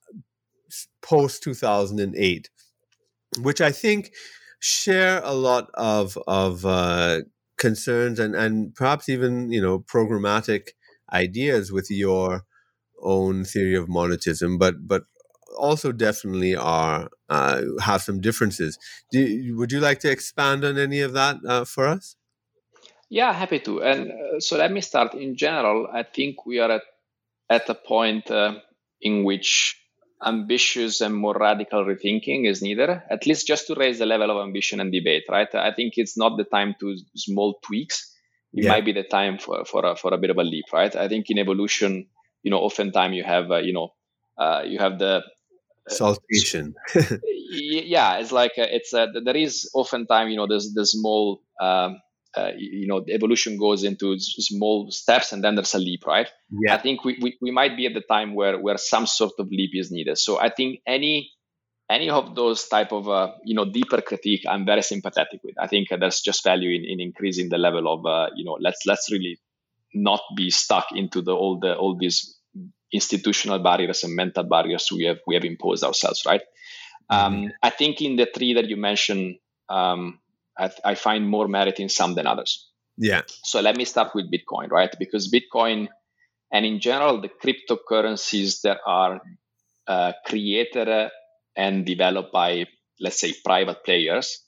post two thousand eight, which I think share a lot of of uh, concerns and, and perhaps even you know programmatic ideas with your own theory of monetism, but but also definitely are uh, have some differences. Do, would you like to expand on any of that uh, for us? Yeah, happy to. And uh, so let me start. In general, I think we are at, at a point uh, in which ambitious and more radical rethinking is needed, at least just to raise the level of ambition and debate, right? I think it's not the time to small tweaks. It Yeah. might be the time for, for, a, for a bit of a leap, right? I think in evolution, you know, oftentimes you have, uh, you know, uh, you have the Saltation. yeah, it's like uh, it's uh, there is oftentimes you know there's the small um, uh, you know the evolution goes into s- small steps, and then there's a leap, right? Yeah. I think we, we, we might be at the time where where some sort of leap is needed. So I think any any of those type of uh, you know deeper critique I'm very sympathetic with. I think uh, there's just value in, in increasing the level of uh, you know let's let's really not be stuck into the all the all these institutional barriers and mental barriers we have we have imposed ourselves, right? Um, mm-hmm. I think in the three that you mentioned, um, I, I find more merit in some than others. Yeah. So let me start with Bitcoin, right? Because Bitcoin, and in general, the cryptocurrencies that are uh, created and developed by, let's say, private players,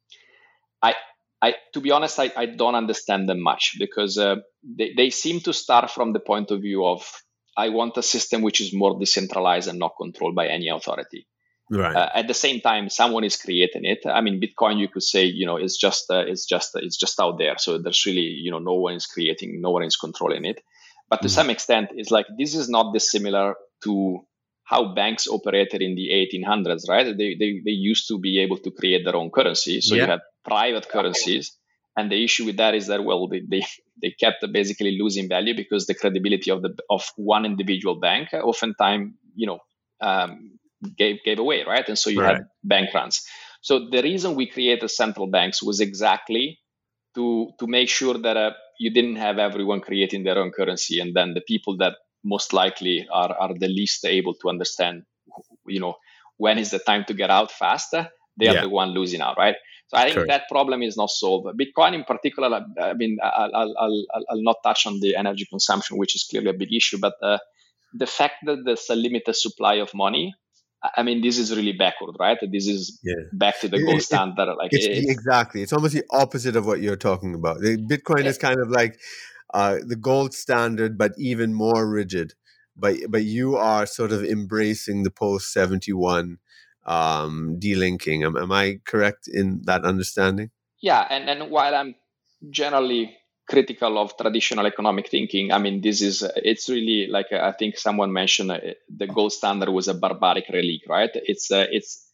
I, I, to be honest, I, I don't understand them much, because uh, they, they seem to start from the point of view of, I want a system which is more decentralized and not controlled by any authority. Right. Uh, at the same time, someone is creating it. I mean, Bitcoin, you could say, you know, it's just, uh, it's just, uh, it's just out there. So there's really, you know, no one is creating, no one is controlling it. But to mm-hmm. some extent, it's like, this is not dissimilar to how banks operated in the eighteen hundreds, right? They they they used to be able to create their own currency. So yeah. you had private currencies. And the issue with that is that, well, they, they, they kept basically losing value because the credibility of the of one individual bank oftentimes, you know, um, gave gave away, right? And so you right. had bank runs. So the reason we created central banks was exactly to to make sure that uh, you didn't have everyone creating their own currency, and then the people that most likely are are the least able to understand, you know, when is the time to get out faster, they are yeah. the one losing out, right? So I think Correct. that problem is not solved. Bitcoin in particular, I mean, I'll, I'll, I'll, I'll not touch on the energy consumption, which is clearly a big issue, but uh, the fact that there's a limited supply of money, I mean, this is really backward, right? This is yeah. back to the gold it, standard. Like it's, it's, Exactly. It's almost the opposite of what you're talking about. Bitcoin yeah. is kind of like uh, the gold standard, but even more rigid. But but you are sort of embracing the post seventy-one um, delinking. Am, am I correct in that understanding? Yeah, and, and while I'm generally critical of traditional economic thinking, I mean, this is, it's really like, uh, I think someone mentioned uh, the gold standard was a barbaric relic, right? It's, uh, it's,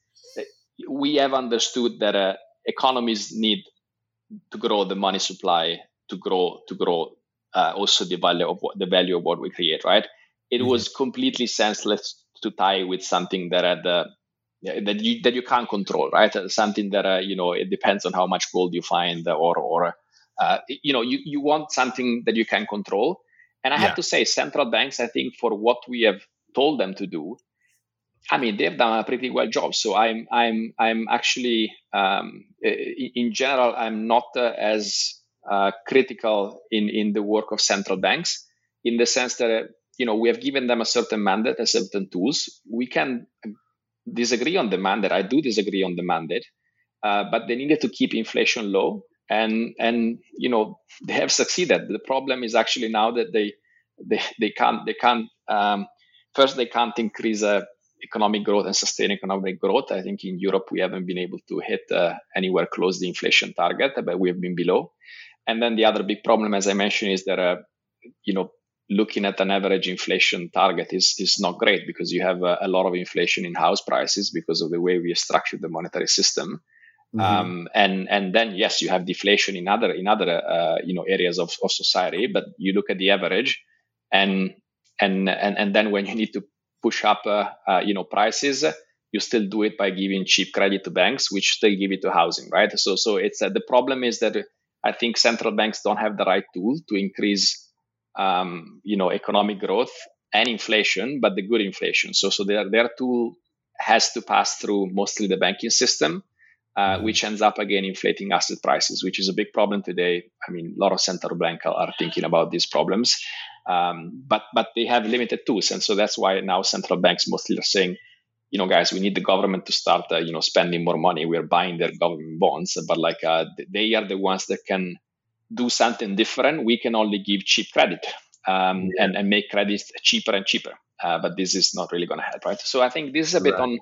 we have understood that uh, economies need to grow the money supply, to grow, to grow uh, also the value of what, the value of what we create, right? It mm-hmm. was completely senseless to tie with something that had uh, that you that you can't control, right? Something that uh, you know, it depends on how much gold you find, or or uh, you know, you, you want something that you can control. And I yeah. have to say, central banks, I think, for what we have told them to do, I mean, they've done a pretty well job. So I'm I'm I'm actually um, in general, I'm not uh, as uh, critical in in the work of central banks, in the sense that uh, you know, we have given them a certain mandate, a certain tools. We can disagree on the mandate. I do disagree on the mandate, uh, but they needed to keep inflation low, and and you know, they have succeeded. The problem is actually now that they they they can't they can't um, first they can't increase uh, economic growth and sustain economic growth. I think in Europe we haven't been able to hit uh, anywhere close the inflation target, but we have been below. And then the other big problem, as I mentioned, is that uh, you know, looking at an average inflation target is is not great, because you have a, a lot of inflation in house prices because of the way we structured the monetary system. Mm-hmm. Um, and and then yes, you have deflation in other in other uh, you know, areas of, of society. But you look at the average, and and and and then when you need to push up uh, uh, you know, prices, you still do it by giving cheap credit to banks, which still give it to housing, right? So so it's uh, the problem is that I think central banks don't have the right tool to increase um, you know, economic growth and inflation, but the good inflation. So, so their their tool has to pass through mostly the banking system, uh, mm-hmm. which ends up again inflating asset prices, which is a big problem today. I mean, a lot of central banks are thinking about these problems, um, but but they have limited tools, and so that's why now central banks mostly are saying, you know, guys, we need the government to start, uh, you know, spending more money. We're buying their government bonds, but like uh, they are the ones that can do something different. We can only give cheap credit um, yeah. and, and make credit cheaper and cheaper. Uh, but this is not really going to help, right? So I think this is a bit right. on,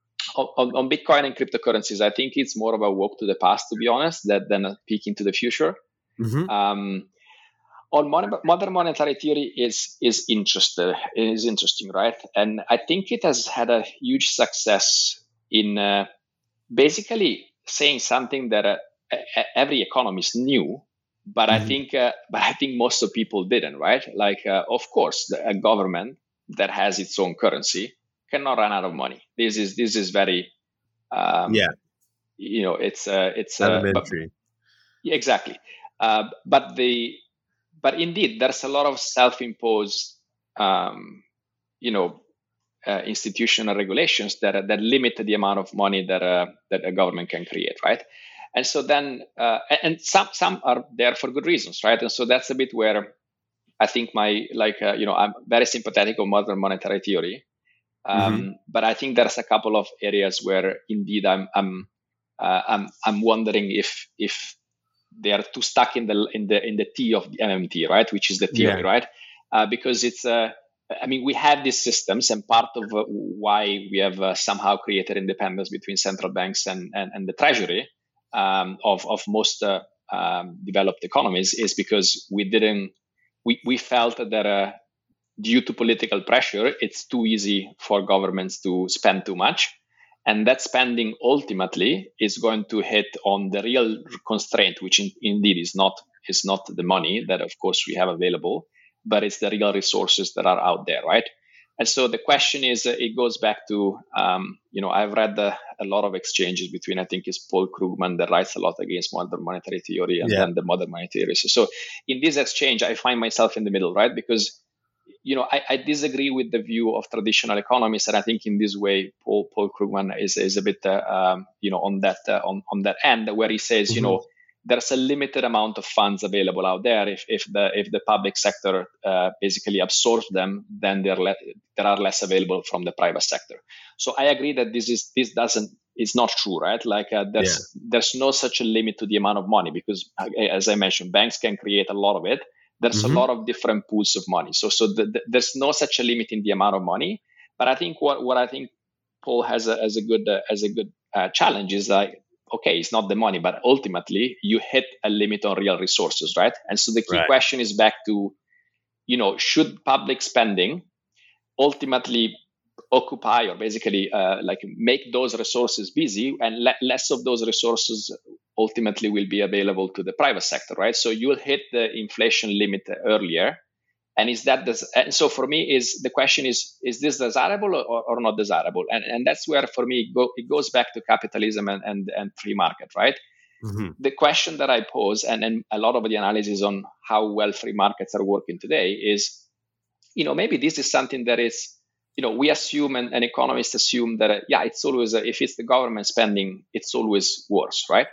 on on Bitcoin and cryptocurrencies. I think it's more of a walk to the past, to be honest, that, than a peek into the future. Mm-hmm. Um, on modern, modern monetary theory is is interested is interesting, right? And I think it has had a huge success in uh, basically saying something that uh, every economist knew. But mm-hmm. I think, uh, but I think most of people didn't, right? Like, uh, of course, the, a government that has its own currency cannot run out of money. This is this is very, um, yeah, you know, it's uh, it's elementary. Uh, but, exactly. Uh, but the, but indeed, there's a lot of self-imposed, um, you know, uh, institutional regulations that that limit the amount of money that uh, that a government can create, right? And so then, uh, and some some are there for good reasons, right? And so that's a bit where I think my like uh, you know I'm very sympathetic of modern monetary theory, um, mm-hmm. but I think there's a couple of areas where indeed I'm I'm uh, I'm I'm wondering if if they are too stuck in the in the in the T of the M M T, right? Which is the theory, yeah. right? Uh, because it's uh, I mean we have these systems, and part of uh, why we have uh, somehow created independence between central banks and and, and the treasury um, of of most uh, um, developed economies is because we didn't we we felt that uh, due to political pressure, it's too easy for governments to spend too much. And that spending ultimately is going to hit on the real constraint, which in, indeed is not is not the money that, of course, we have available, but it's the real resources that are out there, right? And so the question is, uh, it goes back to, um, you know, I've read the, a lot of exchanges between, I think it's Paul Krugman that writes a lot against modern monetary theory and yeah. then the modern monetary theory. So, so in this exchange, I find myself in the middle, right? Because you know, I, I disagree with the view of traditional economists, and I think in this way, Paul Paul Krugman is is a bit, uh, um, you know, on that uh, on on that end where he says, mm-hmm. you know, there's a limited amount of funds available out there. If if the if the public sector uh, basically absorbs them, then there le- there are less available from the private sector. So I agree that this is this doesn't is not true, right? Like uh, there's yeah. there's no such a limit to the amount of money because, as I mentioned, banks can create a lot of it. There's mm-hmm. a lot of different pools of money. So so the, the, there's no such a limit in the amount of money. But I think what, what I think Paul has a, as a good uh, as a good uh, challenge is like, okay, it's not the money, but ultimately you hit a limit on real resources, right? And so the key right. question is back to, you know, should public spending ultimately occupy or basically uh, like make those resources busy and le- less of those resources ultimately will be available to the private sector, right? So you'll hit the inflation limit earlier. And is that, des- and so for me is the question is, is this desirable or, or not desirable? And and that's where for me it, go, it goes back to capitalism and, and, and free market, right? Mm-hmm. The question that I pose and, and a lot of the analysis on how well free markets are working today is, you know, maybe this is something that is, you know, we assume and, and economists assume that, uh, yeah, it's always, uh, if it's the government spending, it's always worse, right?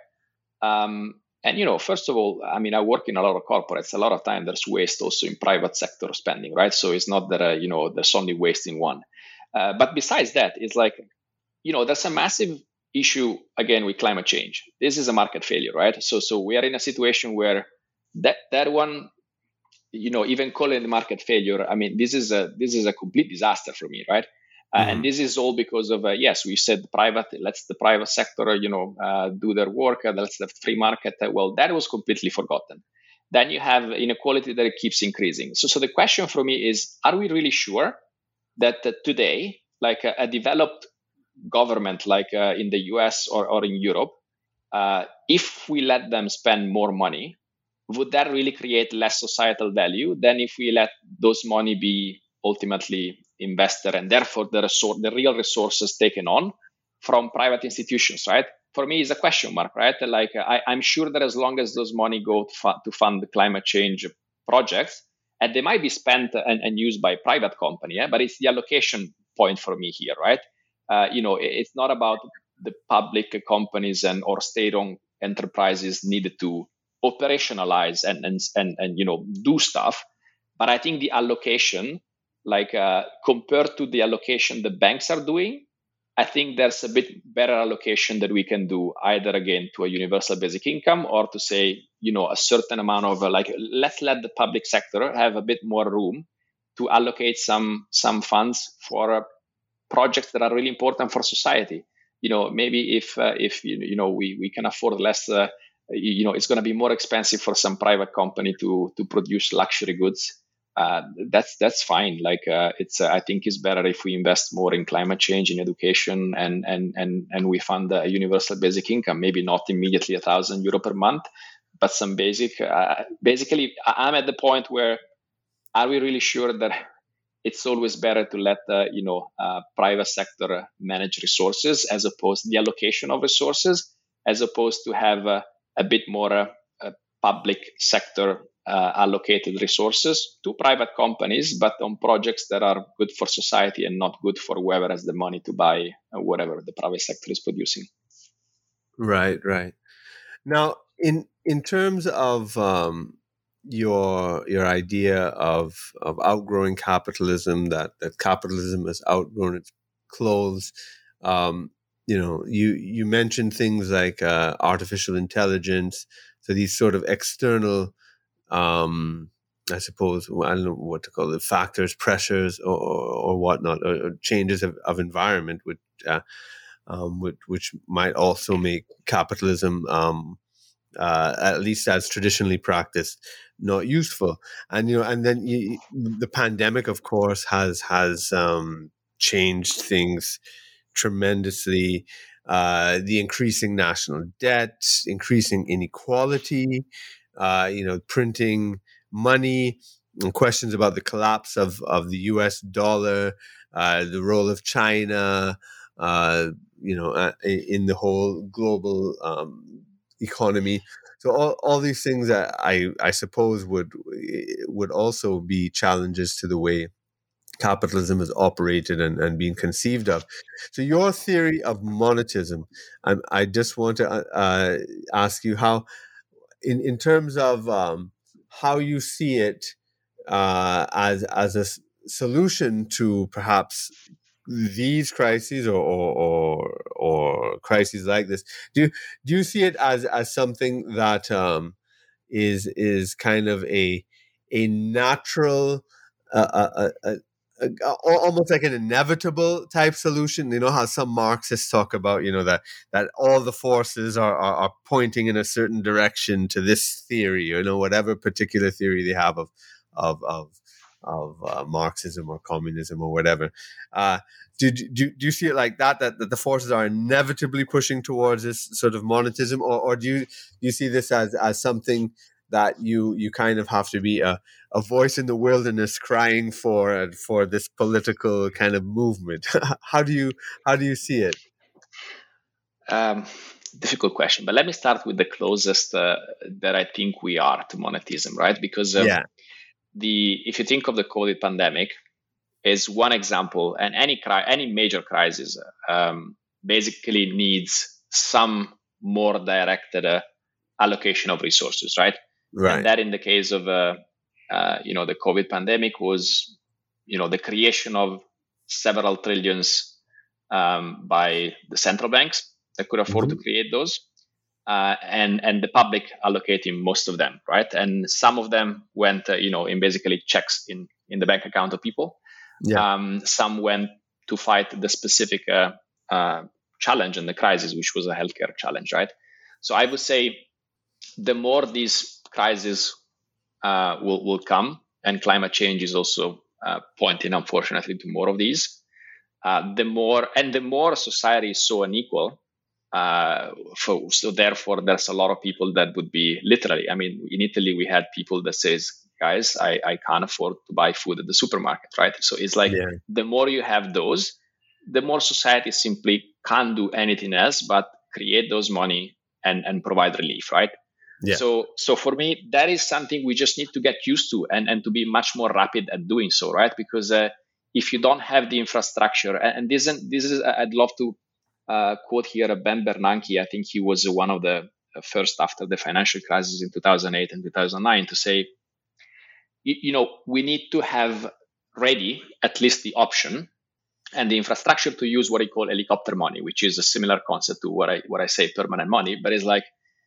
Um, and, you know, first of all, I mean, I work in a lot of corporates. A lot of time there's waste also in private sector spending, right? So it's not that, uh, you know, there's only waste in one. Uh, but besides that, it's like, you know, there's a massive issue, again, with climate change. This is a market failure, right? So so we are in a situation where that that one, you know, even calling the market failure, I mean, this is a this is a complete disaster for me, right? Uh, mm-hmm. And this is all because of, uh, yes, we said private, let's the private sector, you know, uh, do their work, uh, let's the free market. Uh, well, that was completely forgotten. Then you have inequality that keeps increasing. So, so the question for me is, are we really sure that uh, today, like a, a developed government, like uh, in the U S or, or in Europe, uh, if we let them spend more money, would that really create less societal value than if we let those money be ultimately invested and therefore the resor- the real resources taken on from private institutions, right? For me, it's a question mark, right? Like I, I'm sure that as long as those money go to, fu- to fund the climate change projects, and they might be spent and, and used by private company, yeah? But it's the allocation point for me here, right? Uh, you know, it, it's not about the public companies and or state-owned enterprises needed to operationalize and and and, and you know do stuff, but I think the allocation, like uh, compared to the allocation the banks are doing, I think there's a bit better allocation that we can do either again to a universal basic income or to say, you know, a certain amount of uh, like let's let the public sector have a bit more room to allocate some some funds for uh, projects that are really important for society. You know, maybe if uh, if you, you know we we can afford less. Uh, you know, it's going to be more expensive for some private company to to produce luxury goods. Uh, that's that's fine. Like uh, it's, uh, I think it's better if we invest more in climate change, in education, and and and and we fund a universal basic income. Maybe not immediately a thousand euro per month, but some basic. Uh, basically, I'm at the point where are we really sure that it's always better to let the you know uh, private sector manage resources as opposed to the allocation of resources, as opposed to have uh, a bit more uh, uh, public sector uh, allocated resources to private companies, but on projects that are good for society and not good for whoever has the money to buy uh, whatever the private sector is producing. Right, right. Now, in in terms of um, your your idea of of outgrowing capitalism, that that capitalism has outgrown its clothes, um, you know, you you mentioned things like uh, artificial intelligence, so these sort of external, um, I suppose, I don't know what to call it, factors, pressures, or or whatnot, or, or changes of, of environment, which uh, um, which which might also make capitalism, um, uh, at least as traditionally practiced, not useful. And you know, and then you, the pandemic, of course, has has um, changed things tremendously. Uh, the increasing national debt, increasing inequality, uh, you know, printing money, and questions about the collapse of of the U S dollar, uh, the role of China, uh, you know, uh, in the whole global um, economy. So all, all these things that I, I suppose would would also be challenges to the way capitalism is operated and, and being conceived of. So your theory of monetism, I, I just want to uh, ask you how, in, in terms of um, how you see it uh, as as a s- solution to perhaps these crises, or or or, or crises like this. Do you, do you see it as as something that um, is is kind of a a natural, uh, a, a, a, a, almost like an inevitable type solution? You know how some Marxists talk about, you know, that that all the forces are, are, are pointing in a certain direction to this theory, you know, whatever particular theory they have of of of of uh, Marxism or communism or whatever. Uh, do, do, do you see it like that, that, that the forces are inevitably pushing towards this sort of monetism, or, or do you do you see this as, as something that you you kind of have to be a, a voice in the wilderness crying for for this political kind of movement? how do you how do you see it? Um, difficult question, but let me start with the closest uh, that I think we are to monetism, right? Because um, Yeah. the if you think of the COVID pandemic is one example, and any cri- any major crisis um, basically needs some more directed uh, allocation of resources, right? Right. And that, in the case of uh, uh, you know the COVID pandemic, was you know the creation of several trillions um, by the central banks that could afford Mm-hmm. to create those, uh, and and the public allocating most of them, right? And some of them went, uh, you know, in basically checks in in the bank account of people. Yeah. Um, some went to fight the specific uh, uh, challenge in the crisis, which was a healthcare challenge, right? So I would say the more these crises uh, will will come, and climate change is also uh, pointing, unfortunately, to more of these. Uh, the more and the more society is so unequal. Uh, for, so therefore, there's a lot of people that would be literally. I mean, in Italy, we had people that says, "Guys, I, I can't afford to buy food at the supermarket." Right. So it's like Yeah. the more you have those, the more society simply can't do anything else but create those money and and provide relief. Right. Yeah. So, so for me, that is something we just need to get used to, and, and to be much more rapid at doing so, right? Because uh, if you don't have the infrastructure, and, and this, is, this is, I'd love to uh, quote here Ben Bernanke. I think he was one of the first after the financial crisis in two thousand eight and two thousand nine to say, you, you know, we need to have ready at least the option and the infrastructure to use what I call helicopter money, which is a similar concept to what I what I say permanent money, but it's like.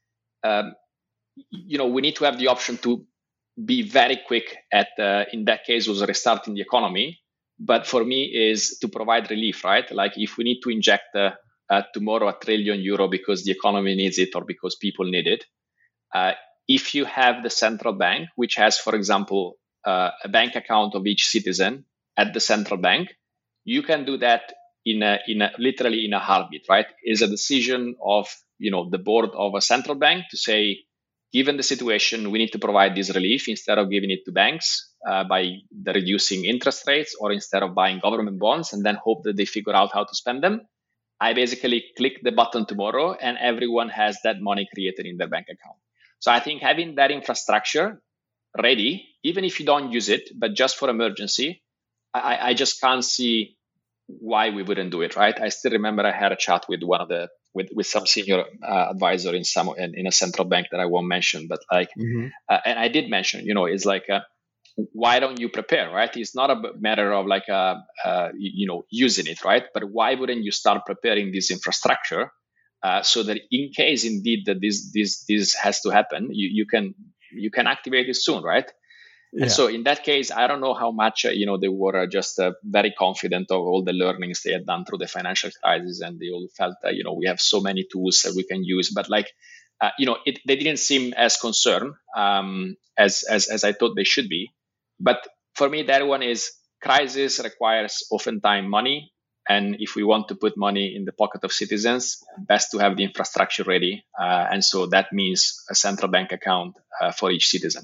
Um, you know, we need to have the option to be very quick at, uh, in that case, was restarting the economy. But for me, is to provide relief, right? Like if we need to inject uh, uh, tomorrow a trillion euro because the economy needs it or because people need it. Uh, if you have the central bank, which has, for example, uh, a bank account of each citizen at the central bank, you can do that in a, in a, literally in a heartbeat, right? It's a decision of, you know, the board of a central bank to say, given the situation, we need to provide this relief instead of giving it to banks uh, by the reducing interest rates, or instead of buying government bonds and then hope that they figure out how to spend them. I basically click the button tomorrow and everyone has that money created in their bank account. So I think having that infrastructure ready, even if you don't use it, but just for emergency, I, I just can't see why we wouldn't do it, right? I still remember I had a chat with one of the with, with some senior uh, advisor in some in, in a central bank that I won't mention, but like, mm-hmm. uh, and I did mention, you know, it's like, uh, why don't you prepare, right? It's not a matter of like, uh, uh, you know, using it, right? But why wouldn't you start preparing this infrastructure uh, so that in case indeed that this this this has to happen, you, you can you can activate it soon, right? Yeah. And so in that case, I don't know how much, uh, you know, they were uh, just uh, very confident of all the learnings they had done through the financial crisis. And they all felt that, you know, we have so many tools that we can use. But like, uh, you know, it, they didn't seem as concerned um, as, as, as I thought they should be. But for me, that one is crisis requires oftentimes money. And if we want to put money in the pocket of citizens, best to have the infrastructure ready. Uh, and so that means a central bank account uh, for each citizen.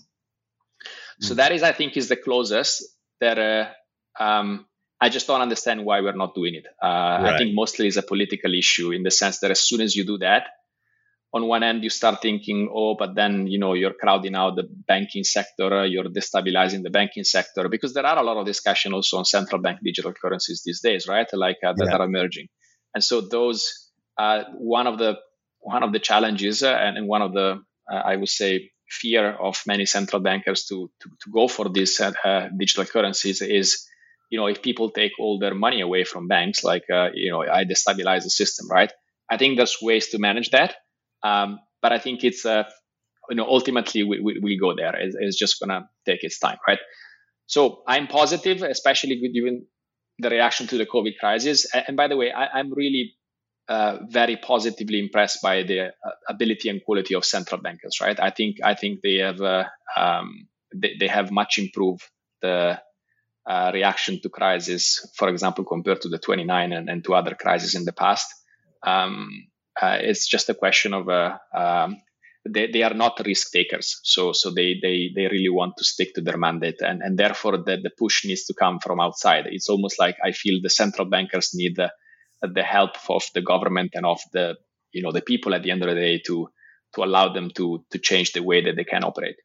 So that is, I think, is the closest that uh, um, I just don't understand why we're not doing it. Uh, right. I think mostly it's a political issue in the sense that as soon as you do that, on one end, you start thinking, oh, but then, you know, you're crowding out the banking sector, you're destabilizing the banking sector, because there are a lot of discussion also on central bank digital currencies these days, right? Like uh, that yeah. are emerging. And so those, uh, one of the one of the challenges uh, and, and one of the, uh, I would say, fear of many central bankers to to, to go for these uh, digital currencies is, you know, if people take all their money away from banks, like, uh, you know, I destabilize the system, right? I think there's ways to manage that. Um, but I think it's, uh, you know, ultimately we, we, we go there. It's, it's just going to take its time, right? So I'm positive, especially given the reaction to the COVID crisis. And by the way, I, I'm really Uh, very positively impressed by the uh, ability and quality of central bankers, right? I think I think they have uh, um, they, they have much improved the uh, reaction to crisis, for example, compared to the twenty-nine and, and to other crises in the past. Um, uh, it's just a question of uh, um, they they are not risk takers, so so they they they really want to stick to their mandate, and and therefore the the push needs to come from outside. It's almost like I feel the central bankers need the the help of the government and of the, you know, the people at the end of the day to to allow them to to change the way that they can operate.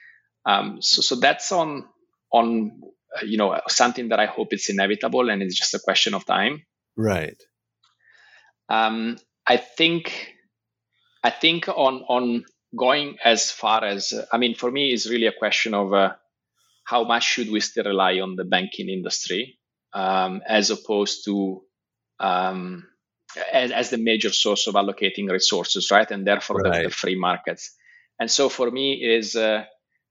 Um, so so that's on on uh, you know, something that I hope it's inevitable and it's just a question of time. Right. Um, I think I think on on going as far as uh, I mean, for me, it's really a question of uh, how much should we still rely on the banking industry um, as opposed to Um, as, as the major source of allocating resources, right? And therefore right. the, the free markets. And so for me is, uh,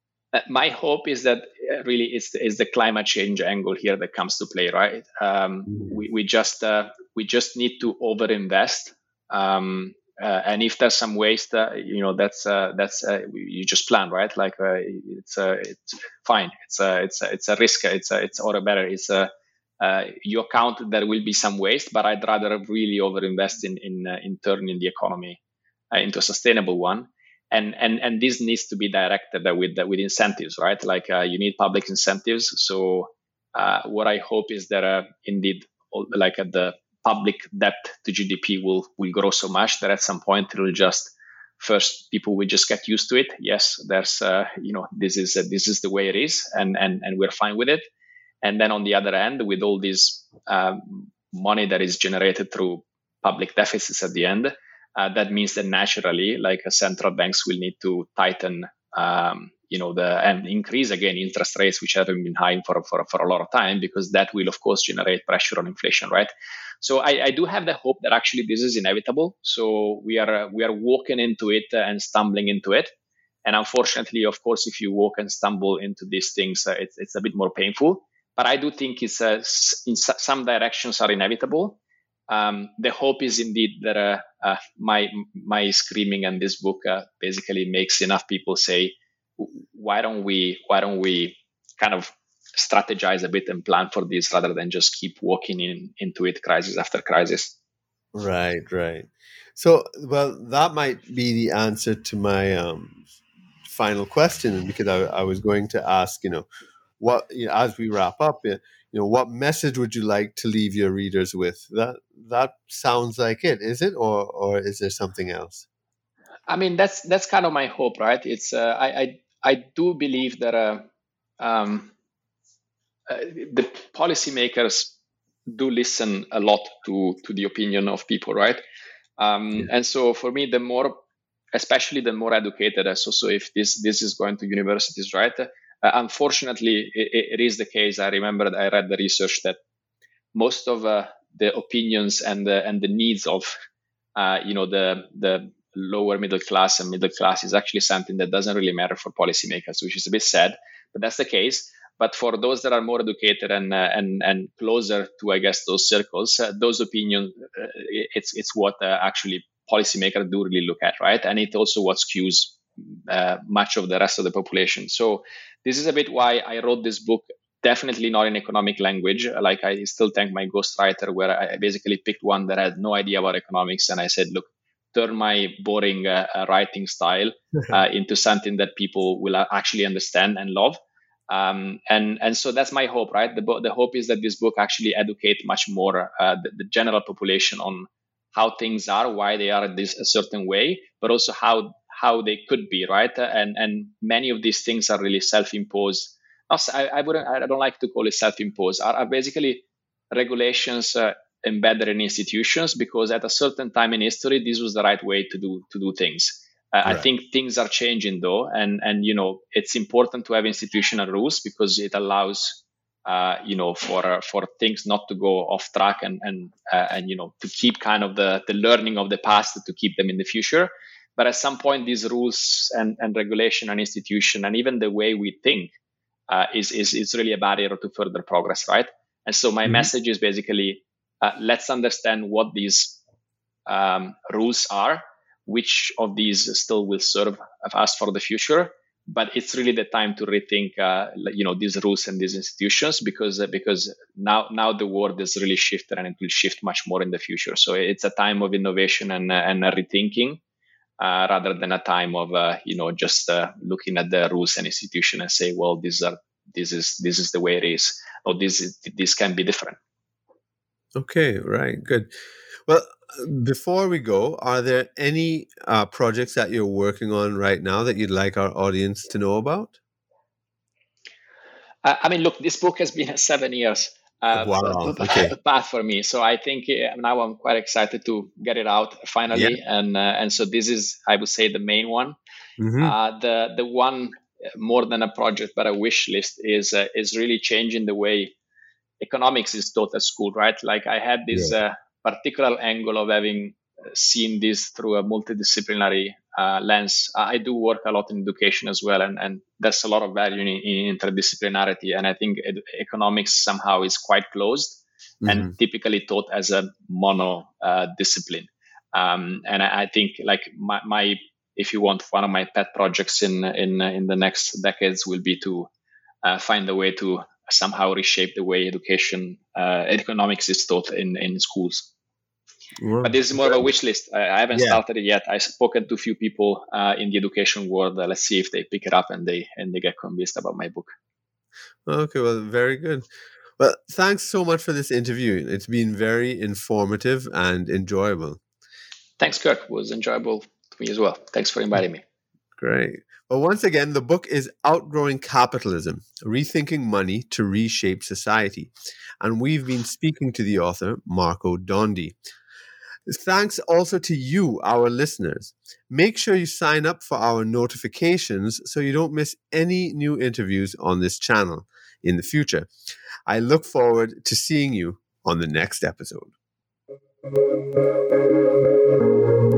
my hope is that really it's, it's the climate change angle here that comes to play, right? Um, mm. we, we just, uh, we just need to overinvest. Um, uh, and if there's some waste, uh, you know, that's, uh, that's, uh, you just plan, right? Like, uh, it's, uh, it's fine. It's a, it's a, it's a risk. It's a, it's or better. It's a, Uh, you account there will be some waste, but I'd rather really overinvest in in, uh, in turning the economy uh, into a sustainable one, and and and this needs to be directed uh, with uh, with incentives, right? Like uh, you need public incentives. So uh, what I hope is that uh, indeed, like uh, the public debt to G D P will will grow so much that at some point it will just first people will just get used to it. Yes, there's uh, you know this is uh, this is the way it is, and and and we're fine with it. And then on the other end, with all this um, money that is generated through public deficits at the end, uh, that means that naturally, like uh, central banks will need to tighten, um, you know, the and increase again interest rates, which haven't been high for, for for a lot of time, because that will of course generate pressure on inflation, right? So I, I do have the hope that actually this is inevitable. So we are uh, we are walking into it and stumbling into it. And unfortunately, of course, if you walk and stumble into these things, uh, it's it's a bit more painful. But I do think it's uh, in some directions are inevitable. Um, the hope is indeed that uh, uh, my my screaming and this book uh, basically makes enough people say, why don't we why don't we kind of strategize a bit and plan for this rather than just keep walking in into it crisis after crisis. Right, right. So, well, that might be the answer to my um, final question, because I, I was going to ask, you know. What, you know, as we wrap up, you know, what message would you like to leave your readers with? That that sounds like it, is it, or or is there something else? I mean, that's that's kind of my hope, right? It's uh, I, I I do believe that uh, um, uh, the policymakers do listen a lot to to the opinion of people, right? Um, yeah. And so for me, the more, especially the more educated, so so if this this is going to universities, right? Uh, unfortunately, it, it is the case. I remember I read the research that most of uh, the opinions and the and the needs of uh, you know the the lower middle class and middle class is actually something that doesn't really matter for policymakers, which is a bit sad, but that's the case. But for those that are more educated and uh, and and closer to, I guess, those circles, uh, those opinions, uh, it's it's what uh, actually policymakers do really look at, right? And it also what skews uh, much of the rest of the population. So this is a bit why I wrote this book. Definitely not in economic language. Like I still thank my ghostwriter, where I basically picked one that had no idea about economics, and I said, look, turn my boring uh, uh, writing style uh, into something that people will actually understand and love. Um, and and so that's my hope, right? The, the hope is that this book actually educate much more uh, the, the general population on how things are, why they are this a certain way, but also how how they could be, right? And and many of these things are really self-imposed. I, I wouldn't. I don't like to call it self-imposed. Are, are basically regulations uh, embedded in institutions because at a certain time in history, this was the right way to do to do things. Uh, right. I think things are changing though, and and you know it's important to have institutional rules because it allows uh, you know for uh, for things not to go off track and and uh, and you know to keep kind of the the learning of the past to keep them in the future. But at some point, these rules and and regulation and institution and even the way we think. Uh, is, is is really a barrier to further progress, right? And so my mm-hmm. message is basically, uh, let's understand what these um, rules are, which of these still will serve us for the future. But it's really the time to rethink, uh, you know, these rules and these institutions because uh, because now now the world is really shifted and it will shift much more in the future. So it's a time of innovation and uh, and rethinking. Uh, rather than a time of uh, you know just uh, looking at the rules and institution and say, well, these are this is this is the way it is, or this is this can be different. Okay, right, good. Well, before we go, are there any uh, projects that you're working on right now that you'd like our audience to know about? Uh, I mean, look, this book has been seven years. Uh, wow. Okay. path for me. So I think uh, now I'm quite excited to get it out finally, yeah. and uh, and so this is, I would say, the main one. Mm-hmm. Uh, the the one more than a project, but a wish list is uh, is really changing the way economics is taught at school, right? Like I had this yeah. uh, particular angle of having seen this through a multidisciplinary uh, lens. I do work a lot in education as well, and, and there's a lot of value in, in interdisciplinarity. And I think ed- economics somehow is quite closed mm-hmm. and typically taught as a mono uh, discipline. Um, and I, I think like my, my, if you want, one of my pet projects in in in the next decades will be to uh, find a way to somehow reshape the way education uh, economics is taught in in schools. Wow. But this is more of a wish list. I, I haven't yeah. started it yet. I've spoken to a few people uh, in the education world. Uh, let's see if they pick it up and they and they get convinced about my book. Okay, well, very good. Well, thanks so much for this interview. It's been very informative and enjoyable. Thanks, Kirk. It was enjoyable to me as well. Thanks for inviting me. Great. Well, once again, the book is Outgrowing Capitalism, Rethinking Money to Reshape Society. And we've been speaking to the author, Marco Dondi. Thanks also to you, our listeners. Make sure you sign up for our notifications so you don't miss any new interviews on this channel in the future. I look forward to seeing you on the next episode.